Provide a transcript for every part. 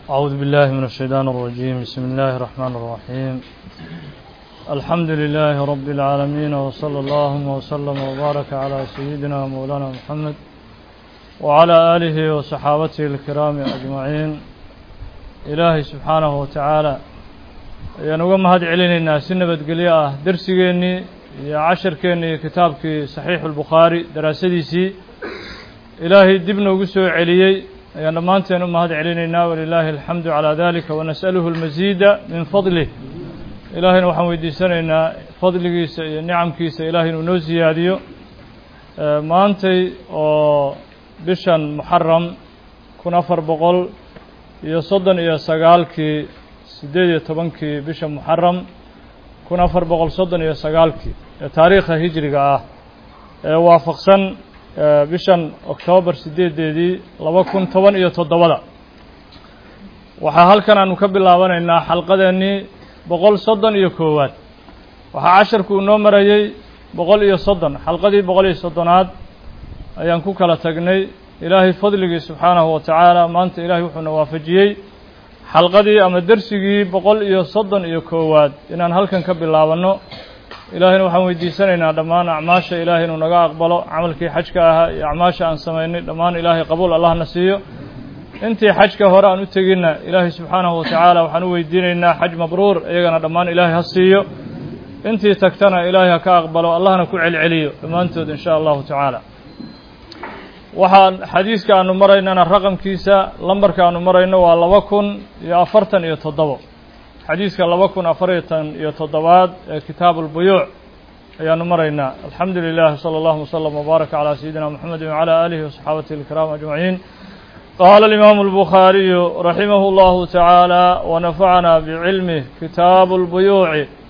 أعوذ بالله من الشيطان الرجيم. بسم الله الرحمن الرحيم. الحمد لله رب العالمين، وصلى الله وسلم وبارك على سيدنا مولانا محمد وعلى آله وصحابته الكرام أجمعين. إلهي سبحانه وتعالى ينوم هاد علينا الناس نبت قليا درسيني يا عشر كني كتابك صحيح البخاري دراسديسي. إلهي دبنا وقسوا عليي يعني ما أنت نوم هاد علينا، ولله الحمد على ذلك، ونسأله المزيد من فضله. إلهي وحمد سنة فضله نعم كيس إلهي ونوزي هذه ما أنت بشان محرم كنا فربقل يصدن يا سجال كي سدية طبعا كي بشان محرم كنا فربقل صدن يا سجال كي تاريخ هجري وافق سن بشان أكتوبر سديد دي لو كن طبعا يتضوّلا. وحال كان نكبر لوانا إن حلقة إني بقول صدن يكوّات وعشر كونوا مريء بقول يصدن حلقة دي بقول يصدنات أيام كوكلا تجني. إلهي فضلك سبحانه وتعالى ما أنت إلهي وحنا وافجي حلقة دي أما درسي بقول يصدن يكوّات إن هل كان كبر لوانا إلهي وحنا دي سنة دمان أعماش إلهي ونجا أقبله عمل كي حج كها أعماش عن سمعني دمان إلهي قبول الله نسيه. أنت حج كهراء نتجينا إلهي سبحانه وتعالى وحنو يدينا حج مبرور يجنا دمان إلهي هسيه. أنت تكتنا إلهي كأقبله الله نكون عليه بما أنت إن شاء الله تعالى. وحن حديث كأنه مرينا الرقم كيسة لمبر كأنه مرينا والله وكن يأفرتن يتضبط حديث كالله وكن أفرتن يتضبط كتاب البيوع يعني مرينا. الحمد لله صلى الله وسلم وبارك على سيدنا محمد وعلى آله وصحابته الكرام أجمعين. قال الإمام البخاري رحمه الله تعالى ونفعنا بعلمه كتاب البيوع.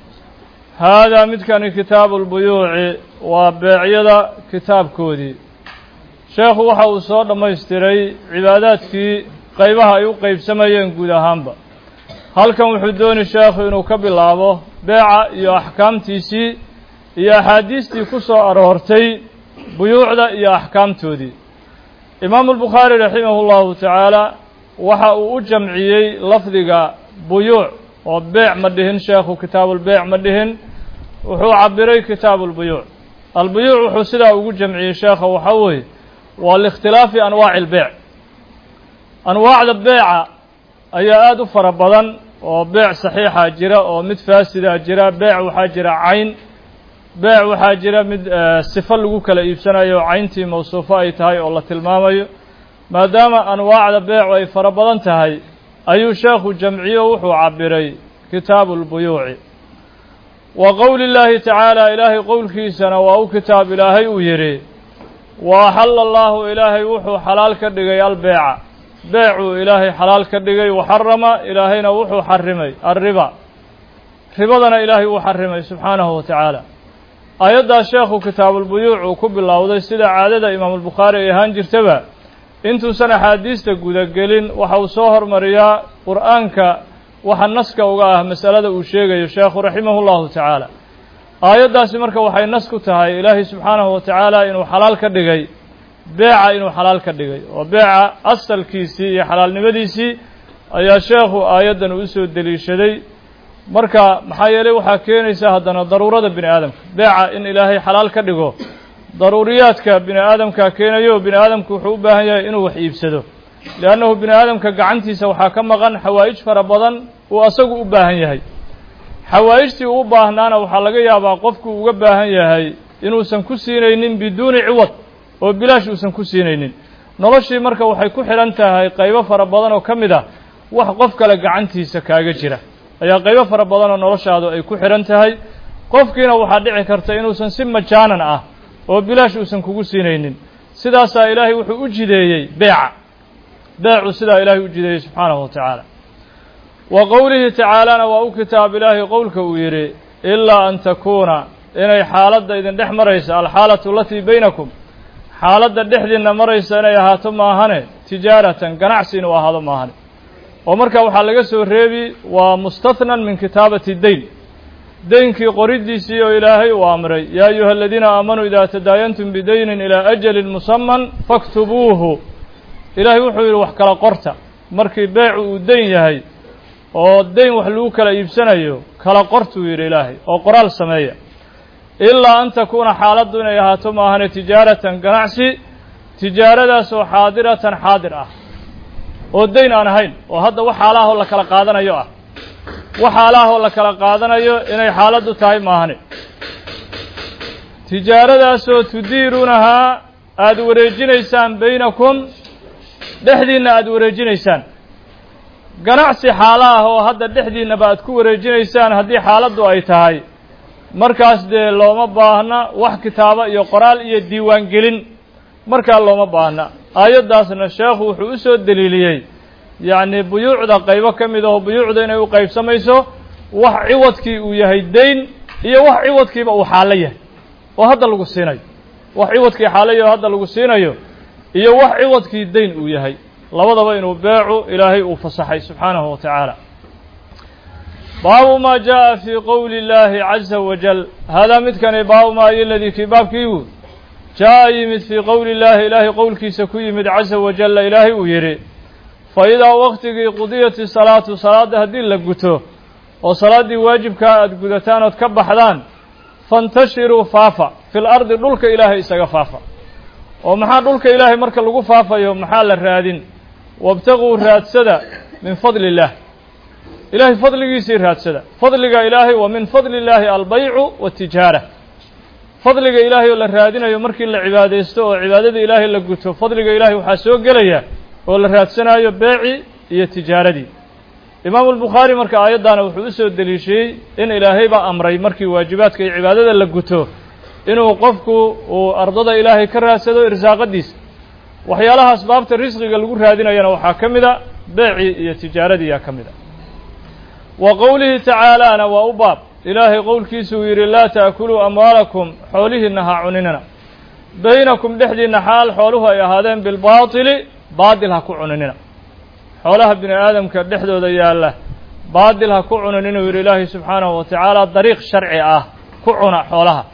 هذا متكن كتاب البيوع وبعيدا كتاب كودي شيخ وحاو صور لما يستري عبادات في قيبها يقيب سميين قدهانبا. هل كان وحدون الشيخ إنه كبل لعبه بيع يا أحكام تيسي يا حديث تكسر أرهرتي بيوع يا أحكام تودي. إمام البخاري رحمه الله تعالى وحاو جمعي لفظك بيوع وبيع مدهن شيخ كتاب البيع مدهن وحو عبري كتاب البيوع. البيوع وحو سدا وجمعي شيخ وحوي والاختلاف أنواع البيع. أنواع البيع أياد فربضا وبيع صحيحة جرا ومتفاسدة جرا بيع وحاجرة عين بيع وحاجرة مد السفل وكلا يبسنا يو عينتي موصوفة تهاي والله تلمامي ما دام أنواع البيع وفربضا تهاي أي شيخ جمعيه وحو عبري كتاب البيوع. وقول الله تعالى إلهي قول كيسنا وأو كتاب إلهي ويري وحل الله إلهي وحو حلال كدغي البيع بيع إلهي حلال كدغي وحرم إلهينا وحو حرمي الربا ربضنا إلهي وحرمي سبحانه وتعالى. أيضا الشيخ كتاب البيوع وكب الله وذي سيدة عادة إمام البخاري إيهان جرتبا انتو سنة حديث تقود قلين وحو صهر مريا قرآنك وحنسك وقاه مسألة وشيغ الشيخ رحمه الله تعالى. آيات سمرك وحي نسك تهاي إلهي سبحانه وتعالى إنه حلال كدغي بيع إنه حلال كدغي وبيع أصل كيسي حلال نمديسي أي شيخ آيات نوسو الدليشدي marka maxaa yeelay waxa keenaysa hadana daruurada bini aadamka beeca in ilaahay xalaal ka dhigo daruuriyaadka bini aadamka keenayo bini aadamku wuxuu u baahan yahay inuu wax iibsado laanahu bini aadamka gacantiisa waxa ka maqan xawaa'ij fara badan oo asagu u baahan yahay. xawaa'ijtii uu baahnaana waxa laga yaabaa qofku uga baahan yahay inuusan ku siinaynin biduuni ciwad oo bilaash uusan ku siinaynin. noloshii marka waxay ku xiran tahay qaybo fara badan oo kamid ah wax qof kale gacantiisa kaaga jira ayaa qaybo fara badan oo noloshaadu ay ku xiran tahay. qofkiina waxa dhici karta inuusan si majaanan ah oo bilaash uusan kugu siinaynin. sidaas ilaahay wuxuu u jideeyay beecu sida ilaahay u jideeyay subhanahu wa ta'ala. wa qawlihi ta'ala wa kitaab ilaahi qawlka uu yiri illa an takuna inay xaaladda idin dhex maraysa al xaalatu lati baynakum xaaladda dhexdiina maraysa inay ahaato maahane tijaaratan ganacsi inuu ahaado maahane. oo marka waxa laga soo reebi waa mustathnan min kitaabati dayn daynkii qoridiisii oo ilaahay uu amray yaa ayuhalladina aamanu idha tadayantum bidaynin ila ajalin musamman faktubuuhu ilaahay wuxuu yiri wax kala qorta markii beecu uu dayn yahay oo dayn wax lagu kala iibsanayo kala qortuu yidhi ilaahay oo qoraal sameeya ilaa an takuuna xaaladdu inay ahaato maahane tijaaratan ganacsi tijaaradaasoo xaadiratan xaadir ah oo dayn aan ahayn oo hadda wax xaalaahoo la kala qaadanayo ah wax xaalaahoo la kala qaadanayo inay xaaladdu tahay maahane tijaaradaasoo tudiiruunahaa aada wareejinaysaan baynakum dhexdiinna aada wareejinaysaan ganacsi xaala ah oo hadda dhexdiinnaba aad ku wareejinaysaan haddii xaaladdu ay tahay markaas dee looma baahna wax kitaabo iyo qoraal iyo diiwaangelin markaa looma baahna aayaddaasna sheekhu wuxuu u soo deliiliyey yacni buyuucda qaybo ka mid aho buyuucda inay u qaybsamayso wax ciwadkii uu yahay dayn iyo wax ciwadkiiba uu xaalo yahay oo hadda lagu siinayo wax ciwadkii xaalayo oo hadda lagu siinayo iyo wax ciwadkii dayn uu yahay labadaba inuu beecu ilaahay uu fasaxay subxaanahu wa tacaala baabu maa jaaءa fii qowli اllaahi caza wajal haadaa midkani baabu maa iyo ladii kii baabkiigu jaaءa yimid fii qowli اllaahi ilaahay qowlkiisa ku yimid caza wajalla ilaahay uu yidhi faidaa waktigii qudiyati salaatu salaadda haddii la guto oo salaaddii waajibkaa aada gudataan ood ka baxdaan fantashiruu faafa fi lardi dhulka ilaahay isaga faafa oo maxaa dhulka ilaahay marka lagu faafayo maxaa la raadin wabtaguu raadsada min fadli illaah ilaahay fadligiisii raadsada fadliga ilaahay wa min fadli illaahi albaycu waatijaara fadliga ilaahay oo la raadinayo markii la cibaadaysto oo cibaadada ilaahay la guto fadliga ilaahay waxaa soo gelaya oo la raadsanayo beeci iyo tijaaradii imaamu albukhaari marka aayaddaana wuxuu u soo deliishiyey in ilaahay baa amray markii waajibaadka iyo cibaadada la guto inuu qofku uu ardada ilaahay ka raadsado irsaaqadiisa waxyaalaha asbaabta risqiga lagu raadinayana waxaa ka mid a beecii iyo tijaaradii yaa ka mid a wa qowlihi tacaalaana waa u baab ilaahay qowlkiisa uu yidhi laa ta'kuluu amwaalakum xoolihiinna ha cuninina baynakum dhexdiinna xaal xooluhu ay ahaadeen bilbaatili baadil ha ku cuninina xoolaha bini aadamka dhexdooda yaalla baadil ha ku cunin inuu yidhi ilaahay subxaanahu wa tacaala dariiq sharci ah ku cuna xoolaha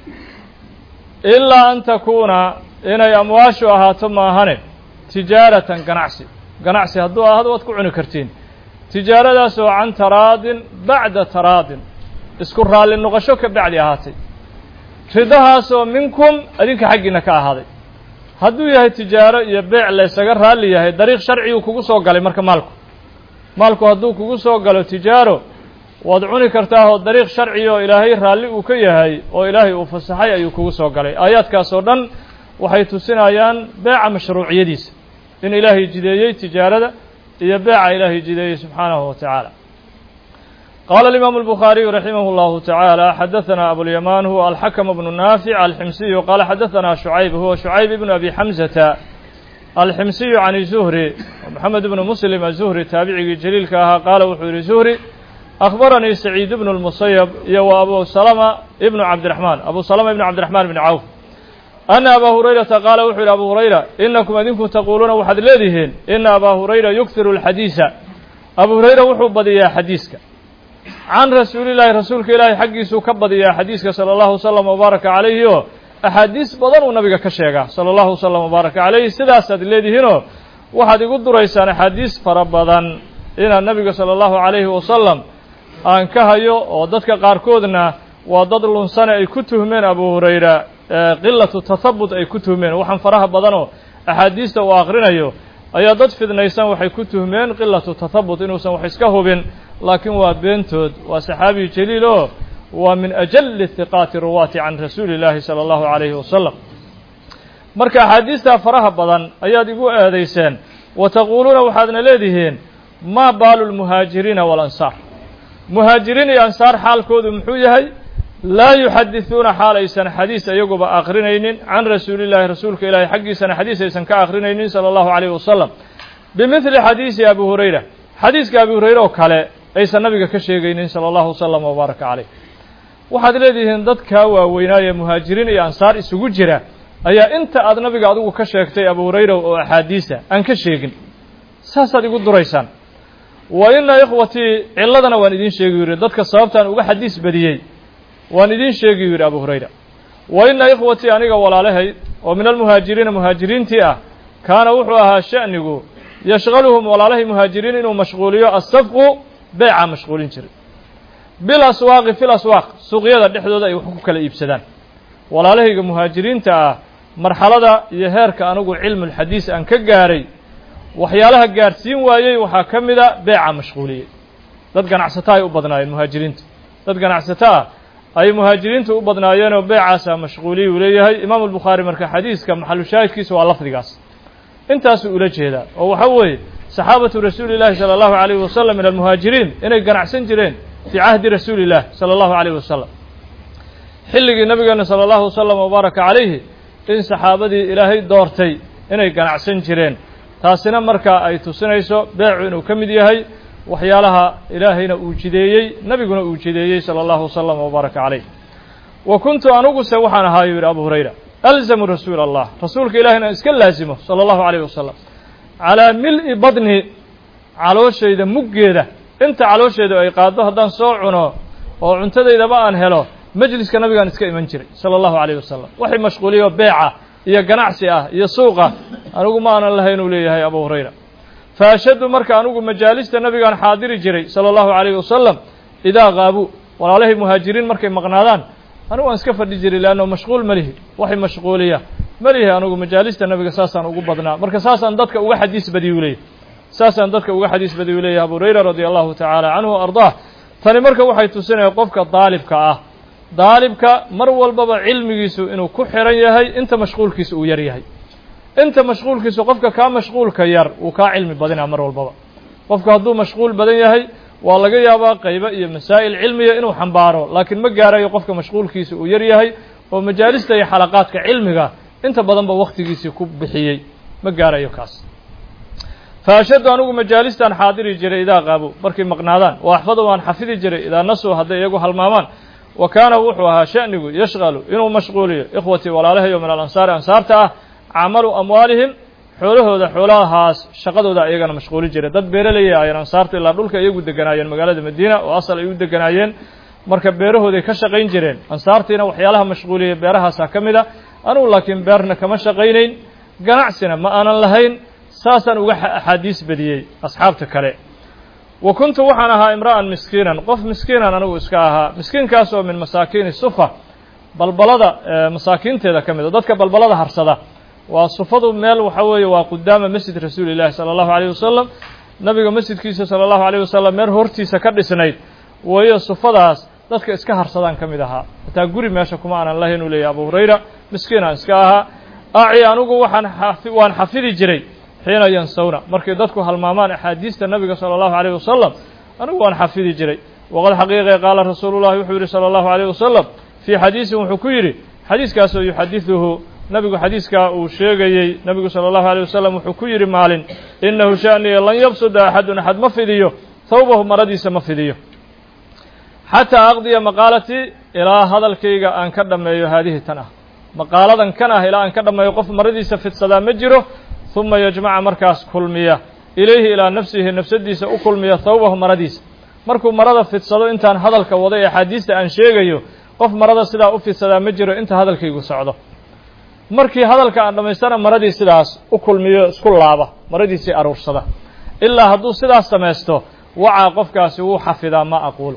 ilaa an takuuna inay amwaashu ahaato maahane tijaaratan ganacsi hadduu ahado waad ku cuni kartiin tijaaradaasoo can taraadin bacda taraadin isku raalli noqosho ka bacdi ahaatay ridahaasoo minkum adinka xaggiinna ka ahaaday hadduu yahay tijaaro iyo beec laysaga raalli yahay dariiq sharciguu kugu soo galay marka maalku hadduu kugu soo galo tijaaro waad cuni kartaa oo dariiq sharci oo ilaahay raalli uu ka yahay oo ilaahay uu fasaxay ayuu kugu soo galay aayaadkaas oo dhan waxay tusinayaan beeca mashruuciyadiisa in ilaahay jideeyey tijaarada iyo beeca ilaahay jideeyey subxaanahu wa tacaala qaala alimaamu albukhaariyu raximah اllahu tacaala xadaثana abulyamaan huwa alxakm bnu naafic alximsiyu qaala xadaثana shucayb huwa shucayb ibnu abi xamsata alximsiyu can zuhri moxamed ibnu muslim azuhri taabicigii jaliilka ahaa qaala wuxuu yihi zuhri أخبرني سعيد بن المسيب وأبو سلمة ابن عبد الرحمن بن عوف أن أبا هريرة قال وحي أبو هريرة إنكم أذنكم تقولون وحد لديهن إن أبا هريرة يكثر الحديث أبو هريرة وحو بديا حديثك عن رسول الله رسولك إلهي حقيسو كبديا حديثك صلى الله وسلم وبارك عليه أحاديث بدن ونبيك كشيغا صلى الله وسلم وبارك عليه سداسة لديهن وحد يقول رئيسان حديث فربضان إن النبي صلى الله عليه وسلم aan ka hayo oo dadka qaarkoodna waa dad lunsane ay ku tuhmeen abu hurayra qilatu tathabbut ay ku tuhmeen waxaan faraha badanoo axaadiista uu akhrinayo ayaa dad fidnaysan waxay ku tuhmeen qilatu tathabbut inuusan wax iska hubin laakiin waa beentood waa saxaabi jaliil oo waa min ajalli thiqaati ruwaati can rasuuli illaahi sala allahu calayhi wasalam marka axaadiista faraha badan ayaad igu eedayseen wa taquuluuna waxaadna leedihiin maa baalu lmuhaajiriina walansaar muhaajiriin iyo ansaar xaalkoodu muxuu yahay laa yuxadithuuna xaal aysan xadiis iyaguba akrinaynin can rasuulillaahi rasuulka ilaahay xaggiisana xadiis aysan ka akrinaynin sala allahu calayhi wasalam bimidli xadiisi abi hurayra xadiiska abi hurayra oo kale aysan nabiga ka sheegaynin sala allahu wasalam wabaaraka caleyh waxaad leedihiin dadkaa waaweynaaye muhaajiriin iyo ansaar isugu jira ayaa inta aad nabiga adigu ka sheegtay abu hurayra oo axaadiisa aan ka sheegin saasaad igu duraysaan wa ina ikhwatii ciladana waan idiin sheegi yidhi dadka sababtaan uga xadiis badiyey waan idiin sheegi yidhi abu hurayra wa ina ikhwatii aniga walaalahay oo min almuhaajiriina muhaajiriintii ah kaana wuxuu ahaa sha'nigu yashghaluhum walaalahay muhaajiriin inuu mashquuliyo asafqu beeca mashquulin jiray bilaswaaqi fi laswaaq suuqyada dhexdooda ay wax ku kala iibsadaan walaalahayga muhaajiriinta ah marxalada iyo heerka anigu cilmulxadiis aan ka gaaray waxyaalaha gaarsiin waayey waxaa ka mida beeca mashquuliyey dad ganacsato ay u badnaayeen muhaajiriinta dad ganacsato ah ay muhaajiriintu u badnaayeenoo beecaasaa mashquuliyey uu leeyahay imaamu albukhaari marka xadiiska maxalu shaahidkiisa waa lafdigaas intaasuu ula jeedaa oo waxa weeye saxaabatu rasuuli llahi sala allahu calayhi wasalam min almuhaajiriin inay ganacsan jireen fii cahdi rasuuli illah sala allahu calayhi wasalam xilligii nabigeena sala allahu wasalam wabaaraka calayhi in saxaabadii ilaahay doortay inay ganacsan jireen taasina markaa ay tusinayso beecu inuu ka mid yahay waxyaalaha ilaahayna uu jideeyey nebiguna uu jideeyey sala allahu wasalam wabaaraka calayh wa kuntu aniguse waxaan ahaa yuu yidhi abu hurayra alzamu rasuula allah rasuulka ilahi inaan iska laasimo sala allahu calayh wasalam calaa mil'i badni calooshayda muggeeda inta calooshayda ay qaaddo haddaan soo cuno oo cuntadaydaba aan helo majliska nabigaan iska iman jiray sala allahu calayh wasalam waxay mashquuliyo beeca iyo ganacsi ah iyo suuqa anigu ma aanan lahayn uu leeyahay abu hurayra fa ashaddu marka anigu majaalista nabigaan xaadiri jiray sala allahu calayhi wasalam idaa qaabuu walaalahay muhaajiriin markay maqnaadaan anigu waan iska fadhi jiray leanno mashquul ma lihi waxay mashquuliya ma lihi anigu majaalista nabiga saasaan ugu badnaa marka saasaan dadka uga xadiis badiy uu leeyahay saasaan dadka uga xadiis badiy uu leeyahay abu hurayra radia allahu tacaala canhu wa ardaah tani marka waxay tusinaya qofka daalibka ah daalibka mar walbaba cilmigiisu inuu ku xiran yahay inta mashquulkiisa uu yar yahay inta mashquulkiisu qofka kaa mashquulka yar uu kaa cilmi badinaa mar walbaba qofku hadduu mashquul badan yahay waa laga yaabaa qaybo iyo masaa'il cilmiya inuu xambaaro laakiin ma gaarayo qofka mashquulkiisa uu yar yahay oo majaalista iyo xalaqaadka cilmiga inta badanba wakhtigiisii ku bixiyey ma gaarayo kaas fa ashaddu anigu majaalistaan xaadiri jiray idaa qaabo markay maqnaadaan wa axfadu waan xafidi jiray idaa nasuu hadday iyagu halmaamaan wa kaana wuxuu ahaa sha'nigu yashqalu inuu mashquuliyo ikhwatii walaalahayo min alansaari ansaarta ah camalu amwaalihim xoolahooda xoolahaas shaqadooda iyagana mashquuli jiray dad beeralaya ayaan ansaarta ilaa dhulka iyagu deganaayeen magaalada madiina oo asal ay u deganaayeen marka beerahooday ka shaqayn jireen ansaartiina waxyaalaha mashquuliyay beerahaasaa ka mid a anugu laakiin beerna kama shaqaynayn ganacsina ma aanan lahayn saasaan uga axaadiis badiyey asxaabta kale wa kuntu waxaan ahaa imra'an miskiinan qof miskiinan anigu iska ahaa miskiinkaas oo min masaakiini sufa balbalada masaakiinteeda ka mid a dadka balbalada harsada waa sufadu meel waxa weeye waa qudaama masjid rasuuli llahi sala allahu calayh wasalam nabiga masjidkiisa sala allahu calayh wasalam meel hortiisa ka dhisnayd wayo sufadaas dadka iska harsadaan ka mid ahaa hataa guri meesha kuma aanan lahayn uu leeyahay abu hurayra miskiinaan iska ahaa aci anigu waan xafidi jiray xiina yansawna markay dadku halmaamaan axaadiista nabiga sala allahu calayh wasalam anigu waan xafidi jiray waqad xaqiiqe qaala rasuulullahi wuxuu yidhi sala allahu calayh wasalam fii xadiisin wuxuu ku yidhi xadiiskaasoo yuxadiduhu nabigu xadiiskaa uu sheegayey nabigu sala allahu alayh wasalam wuxuu ku yidhi maalin innahu sha'niya lan yabsuda axadun axad ma fidiyo thawbahu maradiisa ma fidiyo xataa aqdiya maqaalatii ilaa hadalkayga aan ka dhammeeyo haadihi tan ah maqaaladan kan ah ilaa aan ka dhammeeyo qof maradiisa fidsadaa ma jiro huma yajmaca markaas kulmiya ilayhi ilaa nafsihi nafsadiisa u kulmiya thawbahu maradiisa markuu marada fidsado intaan hadalka waday axaadiista aan sheegayo qof marada sidaa u fidsadaa ma jiro inta hadalkaygu socdo markii hadalka aan dhammaystana maradii sidaas u kulmiyo isku laaba maradiisii aruursada ilaa hadduu sidaas samaysto wacaa qofkaasi wuu xafidaa ma aquulu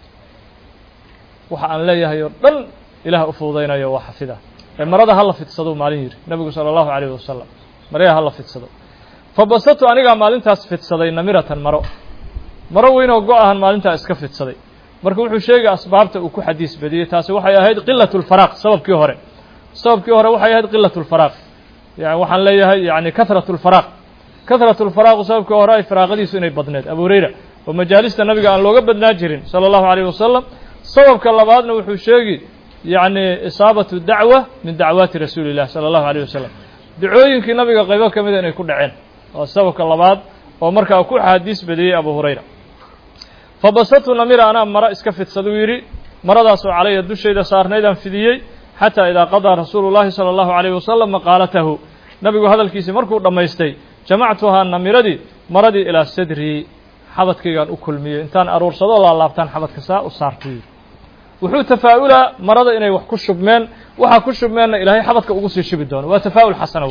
waxa aan leeyahay oo dhan ilaah u fududaynayo waa xafidaa ee marada hala fidsado maalin yidhi nabigu sala allahu calayhi wasalam maryaha hala fidsado fa basatu anigaa maalintaas fidsaday namiratan maro weynoo go-ahan maalintaa iska fidsaday marka wuxuu sheegay asbaabta uu ku xadiis badiyey taasi waxay ahayd qilatu lfaraaq sababkii hore waxay ahayd qilatu lfaraaq yani waxaan leeyahay yani kahratu lfaraaqu sababkii hore ay firaaqadiisu inay badneed abu hurayra oo majaalista nabiga aan looga badnaa jirin sala allahu calayhi wasalam sababka labaadna wuxuu sheegi yani isaabatu dacwa min dacwaati rasuuli illah sala allahu alayh wasalam dacooyinkii nabiga qaybo ka mida inay ku dhaceen waa sababka labaad oo markaa ku xaadiis badiyey abu hurayra fa basatu namira anaa maro iska fidsaduu yidhi maradaasoo calaya dushayda saarnaydaan fidiyey xataa idaa qadaa rasuulu llahi sala allahu calayh wasalam maqaalatahu nabigu hadalkiisii markuu dhammaystay jamactuhaa namiradii maradii ilaa sadrii xabadkaygaan u kulmiyey intaan aruursadoo laalaabtaan xabadka saa u saartay wuxuu tafaa'ulaa marada inay wax ku shubmeen waxa ku shubmeenna ilaahay xabadka ugu sii shubi doono waa tafaa'ul xasana wey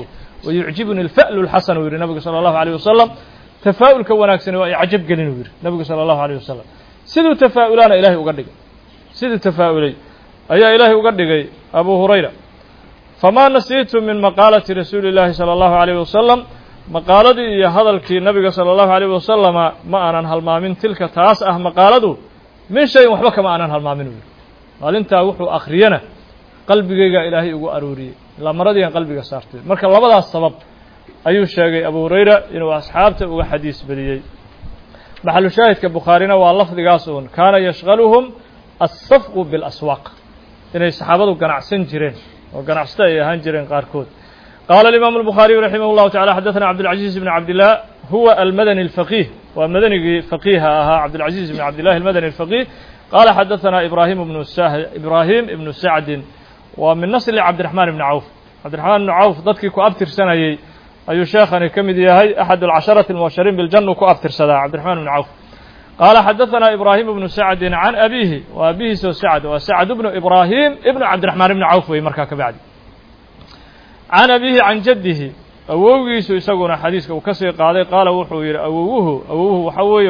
ويعجبني الفأل الحسن ويري النبي صلى الله عليه وسلم تفاؤل كوناكسن ويعجب قلين ويري النبي صلى الله عليه وسلم سيدو تفاؤلان إلهي وقدق سيدو تفاؤلي أي إلهي وقدق أبو هريرة فما نسيت من مقالة رسول الله صلى الله عليه وسلم مقالة هذا النبي صلى الله عليه وسلم ما أنا هالما من تلك تاسع مقالته من شيء وحبك ما أنا هالما منه قال أنت وحو أخرينا قلبي إلهي ugu aruuriyay la maradii qalbiga saartay marka labadaas sabab ayuu sheegay Abu Hurayra inuu asxaabta uga xadiis badiyay maxallu shaahidka Bukhariina waa lafdigaas oo kaana yashghaluhum as-safqu bil aswaq inay saxaabadu ganacsan jireen oo ganacsata ay ahaan jireen qaarkood قال الإمام البخاري رحمه الله تعالى حدثنا عبد العزيز بن عبد الله هو المدني الفقيه ومدني فقيه عبد العزيز بن عبد الله المدني الفقيه قال حدثنا إبراهيم بن سعد ومن نسل عبد الرحمن بن عوف عبد الرحمن بن عوف ضدك كأبتر سنة أي شيخنا كمدي هي أحد العشرة المبشرين بالجنة كأبتر سنة عبد الرحمن بن عوف قال حدثنا إبراهيم بن سعد عن أبيه وأبيه سعد وسعد بن إبراهيم ابن عبد الرحمن بن عوف ويمركا كبعد عن أبيه عن جده أووه يسوون حديثك وكسر قال وحوير أووه وحوي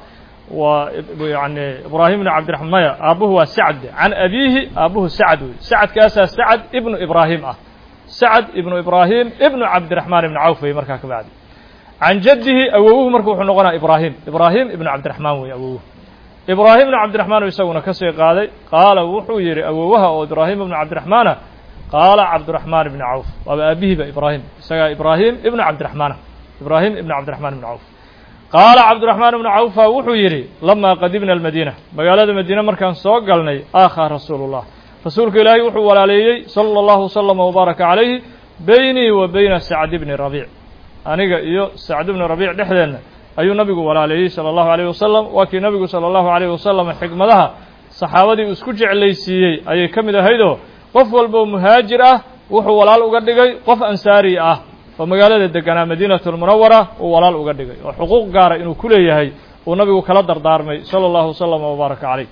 يعني إبراهيم بن عبد الرحمن أبوه سعد عن أبيه أبوه سعد كاسا سعد ابن إبراهيم سعد ابن إبراهيم ابن عبد الرحمن بن عوف مركا كبعد عن جده أووه مركو حنقنا إبراهيم ابن عبد الرحمن وأووه إبراهيم بن عبد الرحمن يسوون كسر قال وحوير أووه إبراهيم بن عبد الرحمن قال عبد الرحمن بن عوف وأبيه بإبراهيم إبراهيم ابن عبد الرحمن بن عوف قال عبد الرحمن بن عوف وحيري لما قدمنا المدينة مقالة المدينة مركان سوق قالني آخر رسول الله رسولك إلهي وحو ولا صلى الله وسلم وبارك عليه بيني وبين سعد بن ربيع أنا سعد بن ربيع دحدنا أي نبي ولا صلى الله عليه وسلم وكي نبي صلى الله عليه وسلم حكمة لها صحابتي اسكج عليسي أي كم ده هيدو قف والبو مهاجر وحو ولا وقدقي قف أنساري فمقالة دقنا مدينة المنورة ووالال وقدقي وحقوق قارة إنه كله هي ونبي كلا دردارمي صلى الله وسلم وبارك عليه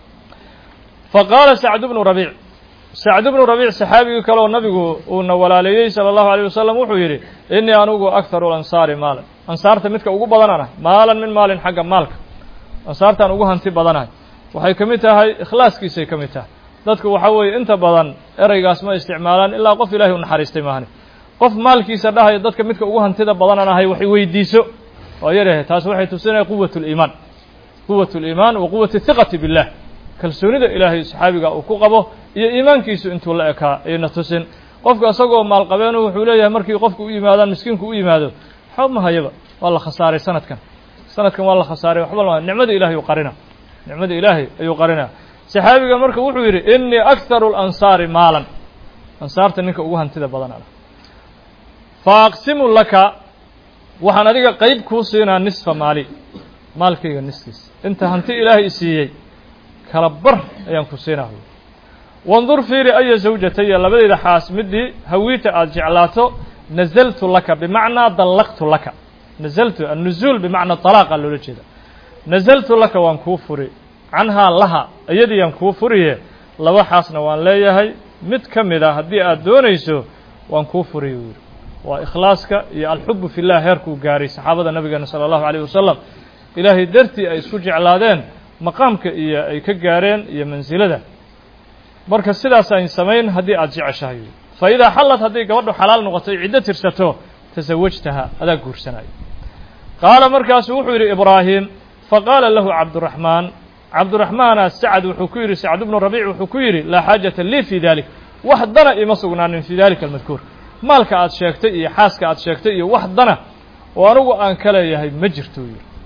فقال سعد بن ربيع صحابي كلا النبي ونوالاليه صلى الله عليه وسلم وحيري إني أنوغو أكثر الأنصار مالا أنصار تمتك أوغو بدنا مالا من مال حق مالك أنصار تنوغو هنتي بدنا وحي كميتها هاي إخلاص كيسي كميتها dadku waxa weeye inta badan ereygaas ma isticmaalaan ilaa qof Ilaahay u naxariistay maahane qof maalkiisa dhahay dadka midka ugu hantida badan anahay waxay weydiiso oo yareehay taas waxay tusinaysaa quwwatul iimaan wa quwwatu thiqati billah kalsoonida Ilaahay saxaabiga uu ku qabo iyo iimaankiisu intuu la ekaa ayna tusin qofka asagoo maal qabeen wuxuu leeyahay markii qofku u yimaadaan miskiinku u yimaado xub ma hayaba walla khasaaray sanadkan walla khasaaray waxba la nicmada Ilaahay ayuu qarina saxaabiga marka wuxuu yiri inni aktharu al-ansari maalan ansaarta ninka ugu hantida badan faaqsimu laka waxaan adiga qayb ku siinaa nisfa maalkayga niskiis inta hanti Ilaahay siiyay kala bar ayaan ku siinaa wandur fiiri ay zawjatay labadeeda xaas midii hawiita aad jeclaato nazaltu laka bimaana dallaqtu laka nazaltu an-nuzul bimaana talaqa loo jeeda nazaltu laka waan ku furi عنها لها أيدي ينكوفريه لو حاسنا وان ليهي مد كمدا هدي أدونيسو وان كوفريه وإخلاصك يا الحب في الله هيركو قاري صحابة النبي صلى الله عليه وسلم إلهي درتي أي سجع لادين مقامك أي كقارين يا منزلة مركز سلاسة إن سمين هدي أرجع شهي فإذا حلت هدي قوضو حلال نغطي عدة ترسته تزوجتها هذا قرسناي قال مركز وحور إبراهيم فقال له عبد الرحمن سعد وحكيري سعد بن ربيع وحكيري لا حاجة لي في ذلك وحدنا إمسقنا في ذلك المذكور مالك عاد شاكتي حاسك عاد شاكتي وحدنا وأروى أن كلا يهي مجرتو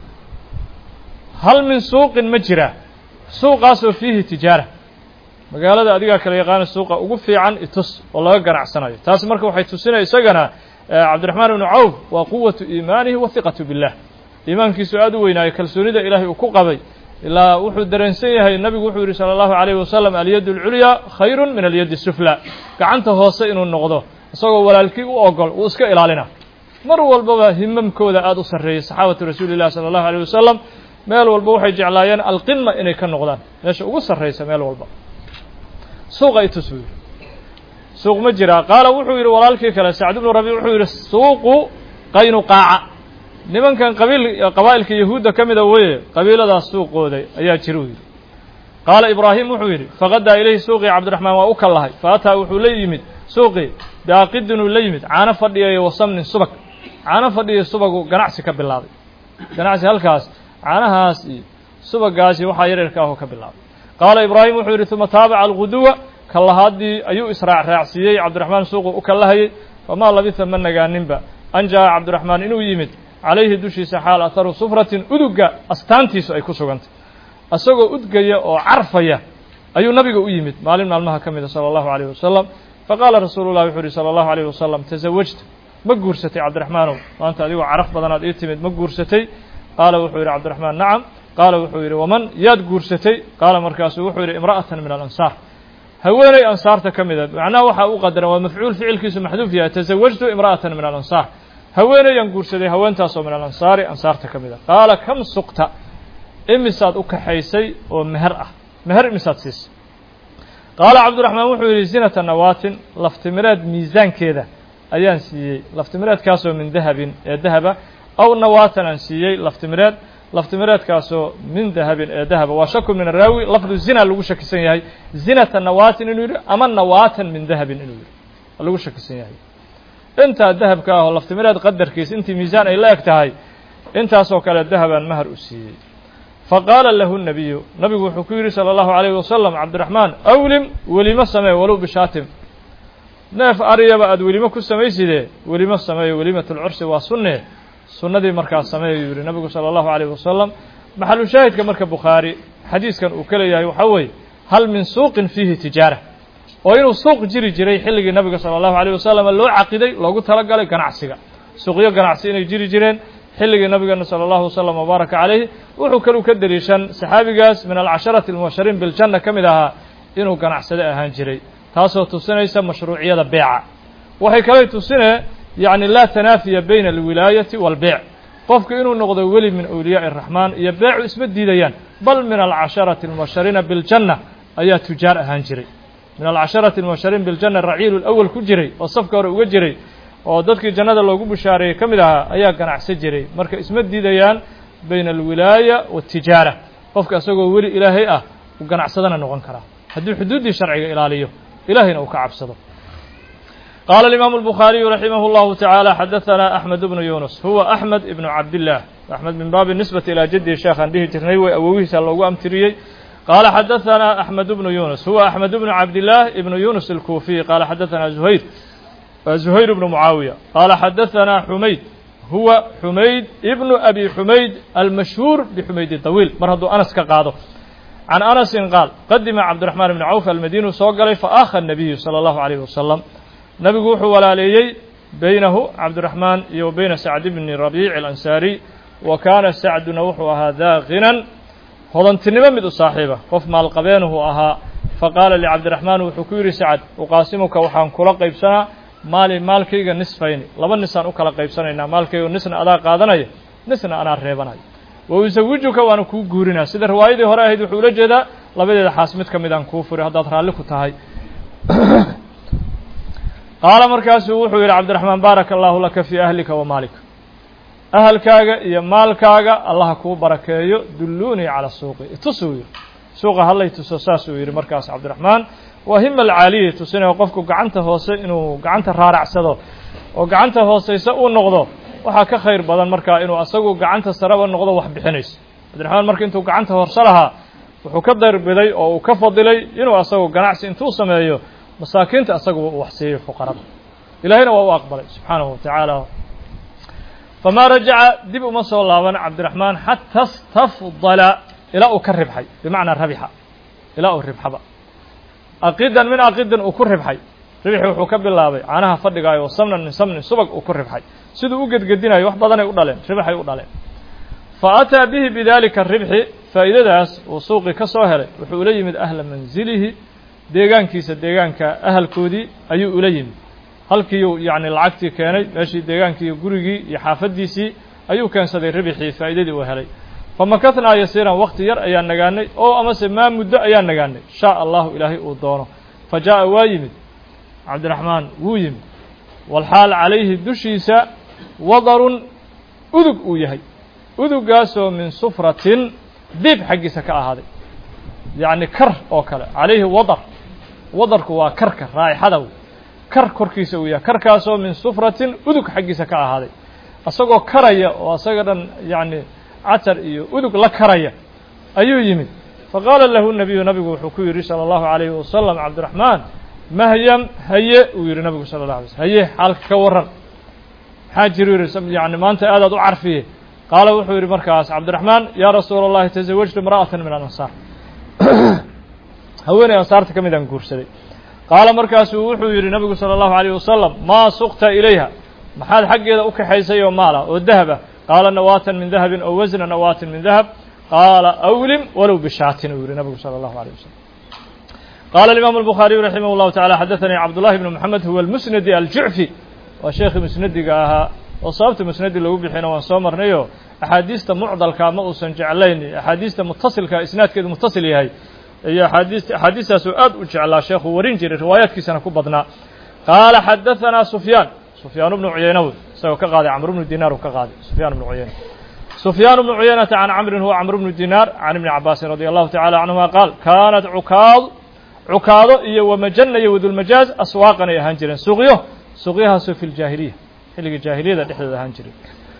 هل من سوق مجرى سوق أصل فيه تجارة مقالة أديك كلا يقان السوق وقفي عن إتص والله قنع سنة تاس مركب حيث سنة يسقنا عبد الرحمن بن عوف وقوة إيمانه وثقة بالله إيمان كي سعاد وينا يكلسوني دا إلهي وكوقبي إلا وحد درنسيه النبي وحوري صلى الله عليه وسلم اليد العليا خير من اليد السفلى كعنته هوسين النقضة سوى ولالكي وأقل واسك إلالنا مروا البوا همم كودا آدو سرية صحابة رسول الله صلى الله عليه وسلم مال والبوا حيجعلايان القمة إني كان نقضان ليش وسرية مال والبوا سوق يتسوي suuq ma jiraa qaala wuxuu yidhi walaalkii kale sacd ibnu rabiic wuxuu yidhi suuqu qaynuqaaca nimankan qabaa'ilka yahuudda ka mida weye qabiiladaas suuqooda ayaa jira u yidhi qaala ibraahim wuxuu yidhi faqadaa ilayhi suuqii cabdiraxmaan waa u kallahay faataa wuxuu la yimid suuqii biaqidin uu la yimid caano fadhiyayo wasamnin subag caano fadhiya subagu ganacsi ka bilaabay ganacsi halkaas caanahaas iyo subagaasi waxaa yaryarka ahoo ka bilaabay qaala ibraahim wuxuu yidhi uma taabaca alguduwa kallahaadii ayuu israacraacsiiyey cabdiraxmaan suuqu u kallahayey famaa labisa ma nagaaninba an jaa'a cabdiraxmaan inuu yimid calayhi dushiisa xaal atharu sufratin udugga astaantiisu ay ku sugantay isagoo udgaya oo carfaya ayuu nabiga u yimid maalin maalmaha ka mida sala allahu alayh wasalam faqaala rasuulu llahi wuxuu yihi sala allahu alayh wasalam tasawajta ma guursatay cabdiraxmaanow maanta adigoo caraf badanaad ii timid ma guursatay qaala wuxuu yidhi cabdiraxmaan nacam qaala wuxuu yidhi waman yaad guursatay qaala markaasuu wuxuu yidhi imra'atan min alansaar haweeney ansaarta ka mida macnaha waxaa u qadaran waa mafcuul ficilkiisu maxduuf yahay tasawajtu imra'atan min alansaar haweeneyaan guursaday haweentaasoo min alansaari ansaarta ka mida qaala kam suqta imisaad u kaxaysay oo meher ah meher imisaad siisay qaala cabdiraxmaan wuxuu yidhi zinata nawaatin laftimireed miisaankeeda ayaan siiyey laftimireedkaasoo min dahabin ee dahaba aw nawaatan aan siiyey laftimireedkaasoo min dahabin ee dahaba waa shaku min araawi lafdu zina lagu shakisan yahay zinata nawaatin inuu yidhi ama nawaatan min dahabin inuu yidhi lagu shakisan yahay intaa dahabka ah oo laftimireed qadarkiisa intii miisaan ay la eg tahay intaasoo kale dahabaan mahar u siiyey faqaala lahu nabiyu nabigu wuxuu ku yidhi sala allahu alayh wasalam cabdiraxmaan awlim welimo samee walow bishaatim neef aryaba aada welimo ku samaysidee welimo sameeyo welimatulcursi waa sunne sunnadii markaas sameeyuu yidhi nabigu sala allahu alayh wasalam maxalu shaahidka marka bukhaari xadiiskan uu ka leeyahay waxaa weeye hal min suuqin fiihi tijaara oo inuu suuq jiri jiray xilligii nabiga sala allahu alayh wasalam loo caqiday loogu talagalay ganacsiga suuqyo ganacsi inay jiri jireen xilligii nabigeena sala allahu wasalam wabaaraka calayhi wuxuu kaluu ka deliishan saxaabigaas min alcasharati almubashariin biljanna ka mid ahaa inuu ganacsade ahaan jiray taasoo tusinaysa mashruuciyada beeca waxay kalay tusinee yacni laa tanaafiya bayna alwilaayati waalbeyc qofku inuu noqdo weli min awliyaa'i araxmaan iyo beecu isma diidayaan bal min alcasharati almubashariina biljanna ayaa tujaar ahaan jiray min alcasharati almubashariin biljanna raciilu lawal ku jiray oo safka hore uga jiray oo dadkii jannada loogu bushaareeyey ka mid ahaa ayaa ganacsan jiray marka isma diidayaan bayna alwilaaya waatijaara qofka isagoo weli ilaahay ah uu ganacsadana noqon karaa haddii xuduuddii sharciga ilaaliyo ilahayna uu ka cabsado qaala alimaamu albukhaariyu raximah اllahu tacaala xadaثana axmed bnu yunus huwa axmed ibnu cabdillaah axmed min baabi nisbati ilaa jaddihi sheekhaan dhihi jirnay way awowihiisa loogu amtiriyey qaala xadaثana axmed bnu yunus huwa axmed bnu cabdillaah ibnu yunus alkuufiy qaala xadaثana زهير بن معاوية قال حدثنا حميد هو حميد ابن أبي حميد المشهور بحميد الطويل مرهدو أنس كقاضو عن أنس قال قدم عبد الرحمن بن عوف المدينة سوقلي فآخى النبي صلى الله عليه وسلم نبي قوح ولا ليي بينه عبد الرحمن وبين سعد بن ربيع الأنساري وكان سعد نوح هذا غنى هذا تنمد صاحبه قف مال قبينه أها فقال لعبد الرحمن وحكير سعد أقاسمك وحان كل قيب سنة maalkayga nisfayni laba nisaan u kala qaybsanaynaa maalkayga nisna adaa qaadanaya nisna anaa reebanaya wa usawijuka waana kuu guurinaa sida riwaayadii hore ahayd wuxuu ula jeedaa labadeeda xaas mid ka mid aan kuu furi haddaad raalli ku tahay qaala markaasuu wuxuu yidhi cabdiraxmaan baaraka allahu laka fii ahlika wa maalika ahalkaaga iyo maalkaaga allaha kuu barakeeyo dulluunii cala suuqi itusuu yidhi suuqa hallay tuso saasuu yidhi markaas cabdiraxmaan waa hima alcaaliya tusinayo qofku gacanta hoose inuu gacanta raaracsado oo gacanta hoosaysa uu noqdo waxaa ka khayr badan markaa inuu asagu gacanta sareba noqdo wax bixinayso cabdiraxmaan marka intuu gacanta horse lahaa wuxuu ka darbiday oo uu ka fadilay inuu asagu ganacsi intuu sameeyo masaakiinta asaguba uu wax siiyo fuqarada ilaahayna waa u aqbalay subxaanahu watacaala famaa rajaca dib uma soo laaban cabdiraxmaan xata stafdala ilaa uu ka ribxay bimacnaa rabixa ilaa uu ribxaba aqidan min aqidin uu ku ribxay ribxi wuxuu ka bilaabay caanaha fadhigaayo oo samnan min samnin subag uu ku ribxay siduu u gedgedinayo wax badanay u dhaleen ribxay u dhaleen fa ataa bihi bidaalika ribxi faa'iidadaas uu suuqii ka soo helay wuxuu ula yimid ahla manzilihi deegaankiisa deegaanka ahalkoodii ayuu ula yimid halkiiuu yacni lacagtii keenay meeshii deegaankii iyo gurigii iyo xaafaddiisii ayuu keensaday ribxii faa'iidadii uu helay famakathnaa yasiiran wakti yar ayaan nagaanay oo amase maa muddo ayaan nagaanay shaa allahu ilaahay uu doono fa jaa'a waa yimid cabdiraxmaan wuu yimid walxaal calayhi dushiisa wadarun udug uu yahay udugaasoo min sufratin diib xaggiisa ka ahaaday yacni kar oo kale calayhi wadar wadarku waa karka raa'ixada kar korkiisa uu yahay karkaasoo min sufratin udug xaggiisa ka ahaaday asagoo karaya oo asaga dhan yacni catar iyo udug la karaya ayuu yimid faqaala lahu nabiyu nabigu wuxuu ku yidhi sala allahu calayhi wasalam cabdiraxmaan mahyam haye uu yidhi nabigu sala allah alay slm haye xaalka ka warran maxaa jiru yidhi yani maanta aadaad u carfiye qaala wuxuu yidhi markaas cabdiraxmaan yaa rasuula allahi tasawajtu imra'atan min alansaar haweeney ansaarta ka midaan guursaday qaala markaasuu wuxuu yidhi nabigu sala allahu alayh wasalam maa suqta ilayha maxaad xaggeeda u kaxaysay oo maala oo dahab ah qaala nawaatan min dahabin oo wasna nawaatin min dahab qaala awlim walow bishaatin uu yidhi nabigu sala allahu alayh wasalam qaala alimaamu albukhaariyu raximah llahu tacala xadaثanii cabdullahi bnu moxamed huwa almusnadi aljucfi waa sheekhii musnadiga ahaa oo sababta musnadi lagu bixina waan soo marnayo axaadiista mucdalka ma uusan jeclayn axaadiista mutasilka isnaadkeedu mutasil yahay iyo axaadiistaasuu aad u jeclaa sheekhu warin jiray riwaayaadkiisana ku badnaa qaala xadaثanaa sufyaan bnu cuyayna wey isagoo ka qaaday camr bnu dinaar uu ka qaaday sufyaan bnu cuyayna sufyaan bnu cuyaynata can camrin huwa camr bnu dinaar can ibni cabaasin radi allahu tacala canhuma qaal kaanat cukaado iyo wamajana iyo wadulmajaaz aswaaqan ay ahaan jireen suuqyahaasoo fi ljaahiliya xilligii jaahiliyada dhexdeeda ahaan jiray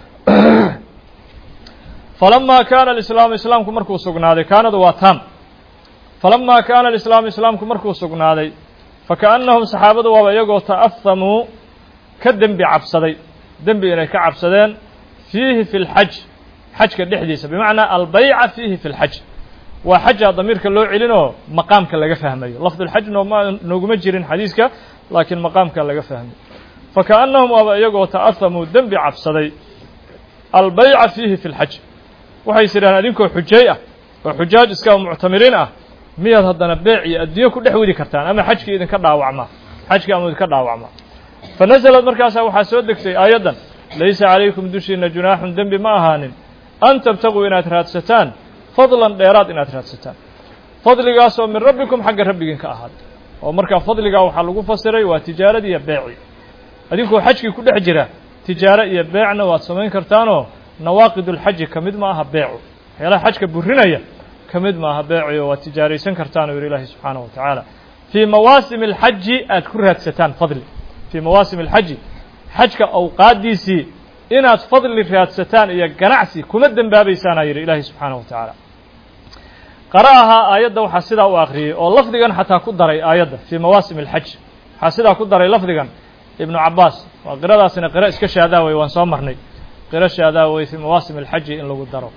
falama kaana alislaamu islaamku markuu sugnaaday kaanadu waa taam falama kaana alislaamu islaamku markuu sugnaaday fakaannahum saxaabadu waaba iyagoo ta'ahamuu ka dembi cabsaday dembi inay ka cabsadeen fiihi fi lxaj xajka dhexdiisa bimacnaa albayca fiihi fi lxaj waa xaja damiirka loo celinoo maqaamka laga fahmayo lafdulxaj nooguma jirin xadiiska laakiin maqaamka laga fahmayo fakaannahum waaba iyagoo ta'ahamuu dembi cabsaday albayca fiihi fi lxaj waxay is idhahdeen idinkoo xujay ah oo xujaaj iska muctamiriin ah miyaad haddana beec iyo adduunyo ku dhex wadi kartaan ama xajkii idinka dhaawacmaa xajkii ama idinka dhaawacmaa fa nasalad markaasaa waxaa soo degtay aayaddan laysa calaykum dushiina junaaxun dembi ma ahaanin an tabtaguu inaad raadsataan fadlan dheeraad inaad raadsataan fadligaasoo min rabbikum xagga rabbigiin ka ahaaday oo markaa fadligaa waxaa lagu fasiray waa tijaaradi iyo beeci adinkoo xajkii ku dhex jira tijaaro iyo beecna waad samayn kartaanoo nawaaqid ulxaji ka mid ma aha beecu waxyaalaha xajka burinaya ka mid ma aha beeci oo waad tijaaraysan kartaan oo yidhi ilaahi subxaanahu wa tacaala fii mawaasim alxaji aad ku raadsataan fadli fii mawaasim alxaji xajka awqaaddiisii inaad fadli raadsataan iyo ganacsi kuma dembaabaysaana yidhi ilaahi subxaanahu wa tacaala qara'ahaa aayadda waxaa sidaa u akhriyey oo lafdigan xataa ku daray aayadda fii mawaasim alxaj waxaa sidaa ku daray lafdigan ibnu cabaas waa qiradaasina qiro iska shaadaa wey waan soo marnay qiro shaadaa wey fii mawaasim alxaji in lagu daro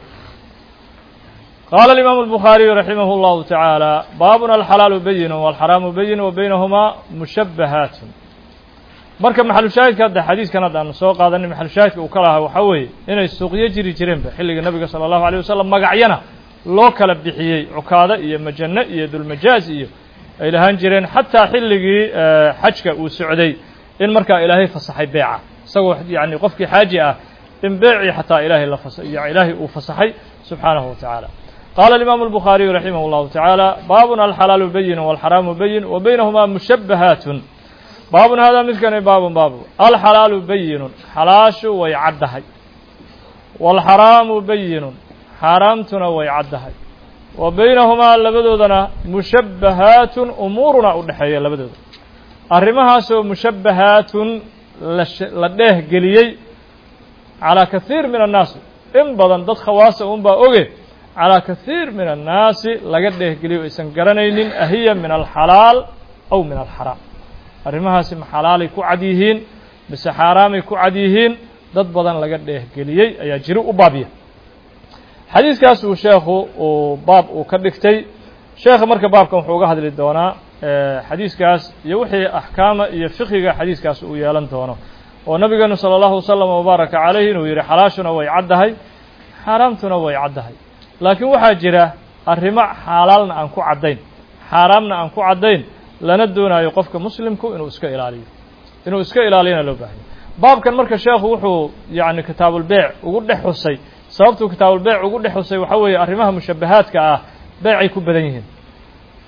qaala alimaamu albukhaariyu raximah llahu tacaala baabuna alxalaalu bayinu walxaraamu bayin wa baynahumaa mushabbahaatun marka maxalushaahidka hadda xadiiskan hadda aanu soo qaadanin maxalushaahidka uu ka lahaa waxaa weeye inay suuqyo jiri jireenba xilliga nabiga sala allahu alayh wasalam magacyana loo kala bixiyey cukaado iyo majano iyo dulmajaaz iyo ay lahaan jireen xataa xilligii xajka uu socday in markaa ilaahay fasaxay beeca isagoo yani qofkii xaaji ah in beecii xataa ilaahay uu fasaxay subxaanahu wa tacaala qaala alimaamu albukhaariyu raximah llahu tacaala baabuna alxalaalu bayin walxaraamu bayin wa baynahumaa mushabbahaatun baabun haadaa midkani baabun baabu alxalaalu bayinun xalaashu way caddahay waalxaraamu bayinun xaaraamtuna way caddahay wa baynahumaa labadoodana mushabbahaatun umuuruna u dhexeeya labadooda arrimahaasoo mushabbahaatun la dheehgeliyey calaa kaiir min annaasi in badan dad khawaasa unbaa oge calaa kaiir min annaasi laga dheehgeliyo aysan garanaynin ahiya min alxalaal aw min alxaraam arrimahaasi ma xalaalay ku cad yihiin mise xaaraamay ku cad yihiin dad badan laga dheehgeliyey ayaa jiri u baabiya xadiiskaas uu sheekhu uu baab uu ka dhigtay sheekha marka baabkan wuxuu uga hadli doonaa xadiiskaas iyo wixii axkaama iyo fiqiga xadiiskaas uu yeelan doono oo nabigeenu sala allahu wasalam wabaaraka calayhi inuu yidhi xalaashuna way caddahay xaaraamtuna way caddahay laakiin waxaa jira arrimo xalaalna aan ku caddayn xaaraamna aan ku caddayn lana doonaayo qofka muslimku inuu iska ilaaliyana loo baahanya baabkan marka sheekhu wuxuu yani kitaabulbeyc ugu dhex xusay sababtuu kitaabulbeyc ugu dhex xusay waxaa weeye arrimaha mushabbahaadka ah beecay ku badan yihiin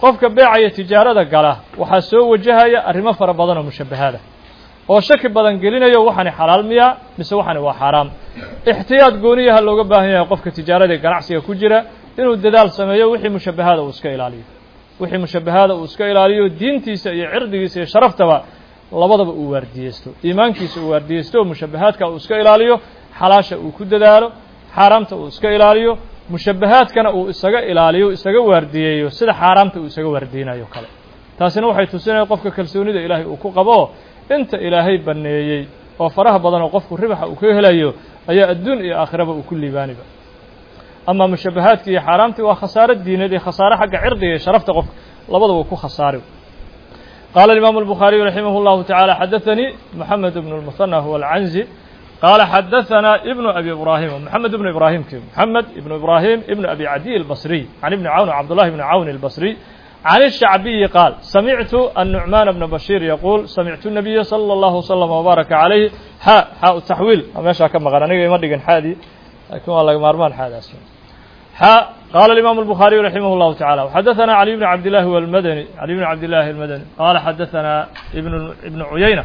qofka beecaya tijaarada gala waxaa soo wajahaya arrimo fara badan oo mushabbahaada oo shaki badan gelinayo waxani xalaal miya mise waxani waa xaraam ixtiyaad gooniyaha looga baahan yahay qofka tijaarada ganacsiga ku jira inuu dadaal sameeyo wixii mushabbahaada uu iska ilaaliyo wixii mushabbahaada uu iska ilaaliyo diintiisa iyo cirdigiisa iyo sharaftaba labadaba uu waardiyeysto iimaankiisa uu waardiyeysto mushabbahaadka uu iska ilaaliyo xalaasha uu ku dadaalo xaaraamta uu iska ilaaliyo mushabbahaadkana uu isaga ilaaliyo isaga waardiyeeyo sida xaaraamta uu isaga waardiynayo kale taasina waxay tusinaysaa qofka kalsoonida ilaahay uu ku qabo inta ilaahay baneeyay oo faraha badan oo qofku ribaxa uu ka helayo ayaa adduun iyo aakhiraba uu ku liibaaniba ama mushabbahaadka iyo xaaraamta waa khasaaro diineed iyo khasaaro xagga cirdiga iyo sharafta qofka labadaba uu ku khasaaro قال الإمام البخاري رحمه الله تعالى حدثني محمد بن المثنى هو العنزي قال حدثنا ابن أبي إبراهيم محمد بن إبراهيم كيف محمد بن إبراهيم ابن أبي عدي البصري عن ابن عون عبد الله بن عون البصري عن الشعبي قال سمعت النعمان بن بشير يقول سمعت النبي صلى الله وسلم وبارك عليه حاء التحويل ماشي كما قال أنا ما دقن حادي لكن والله مارمان حاد أسمع قال الإمام البخاري رحمه الله تعالى وحدثنا علي بن عبد الله والمدني علي بن عبد الله المدني قال حدثنا ابن عيينة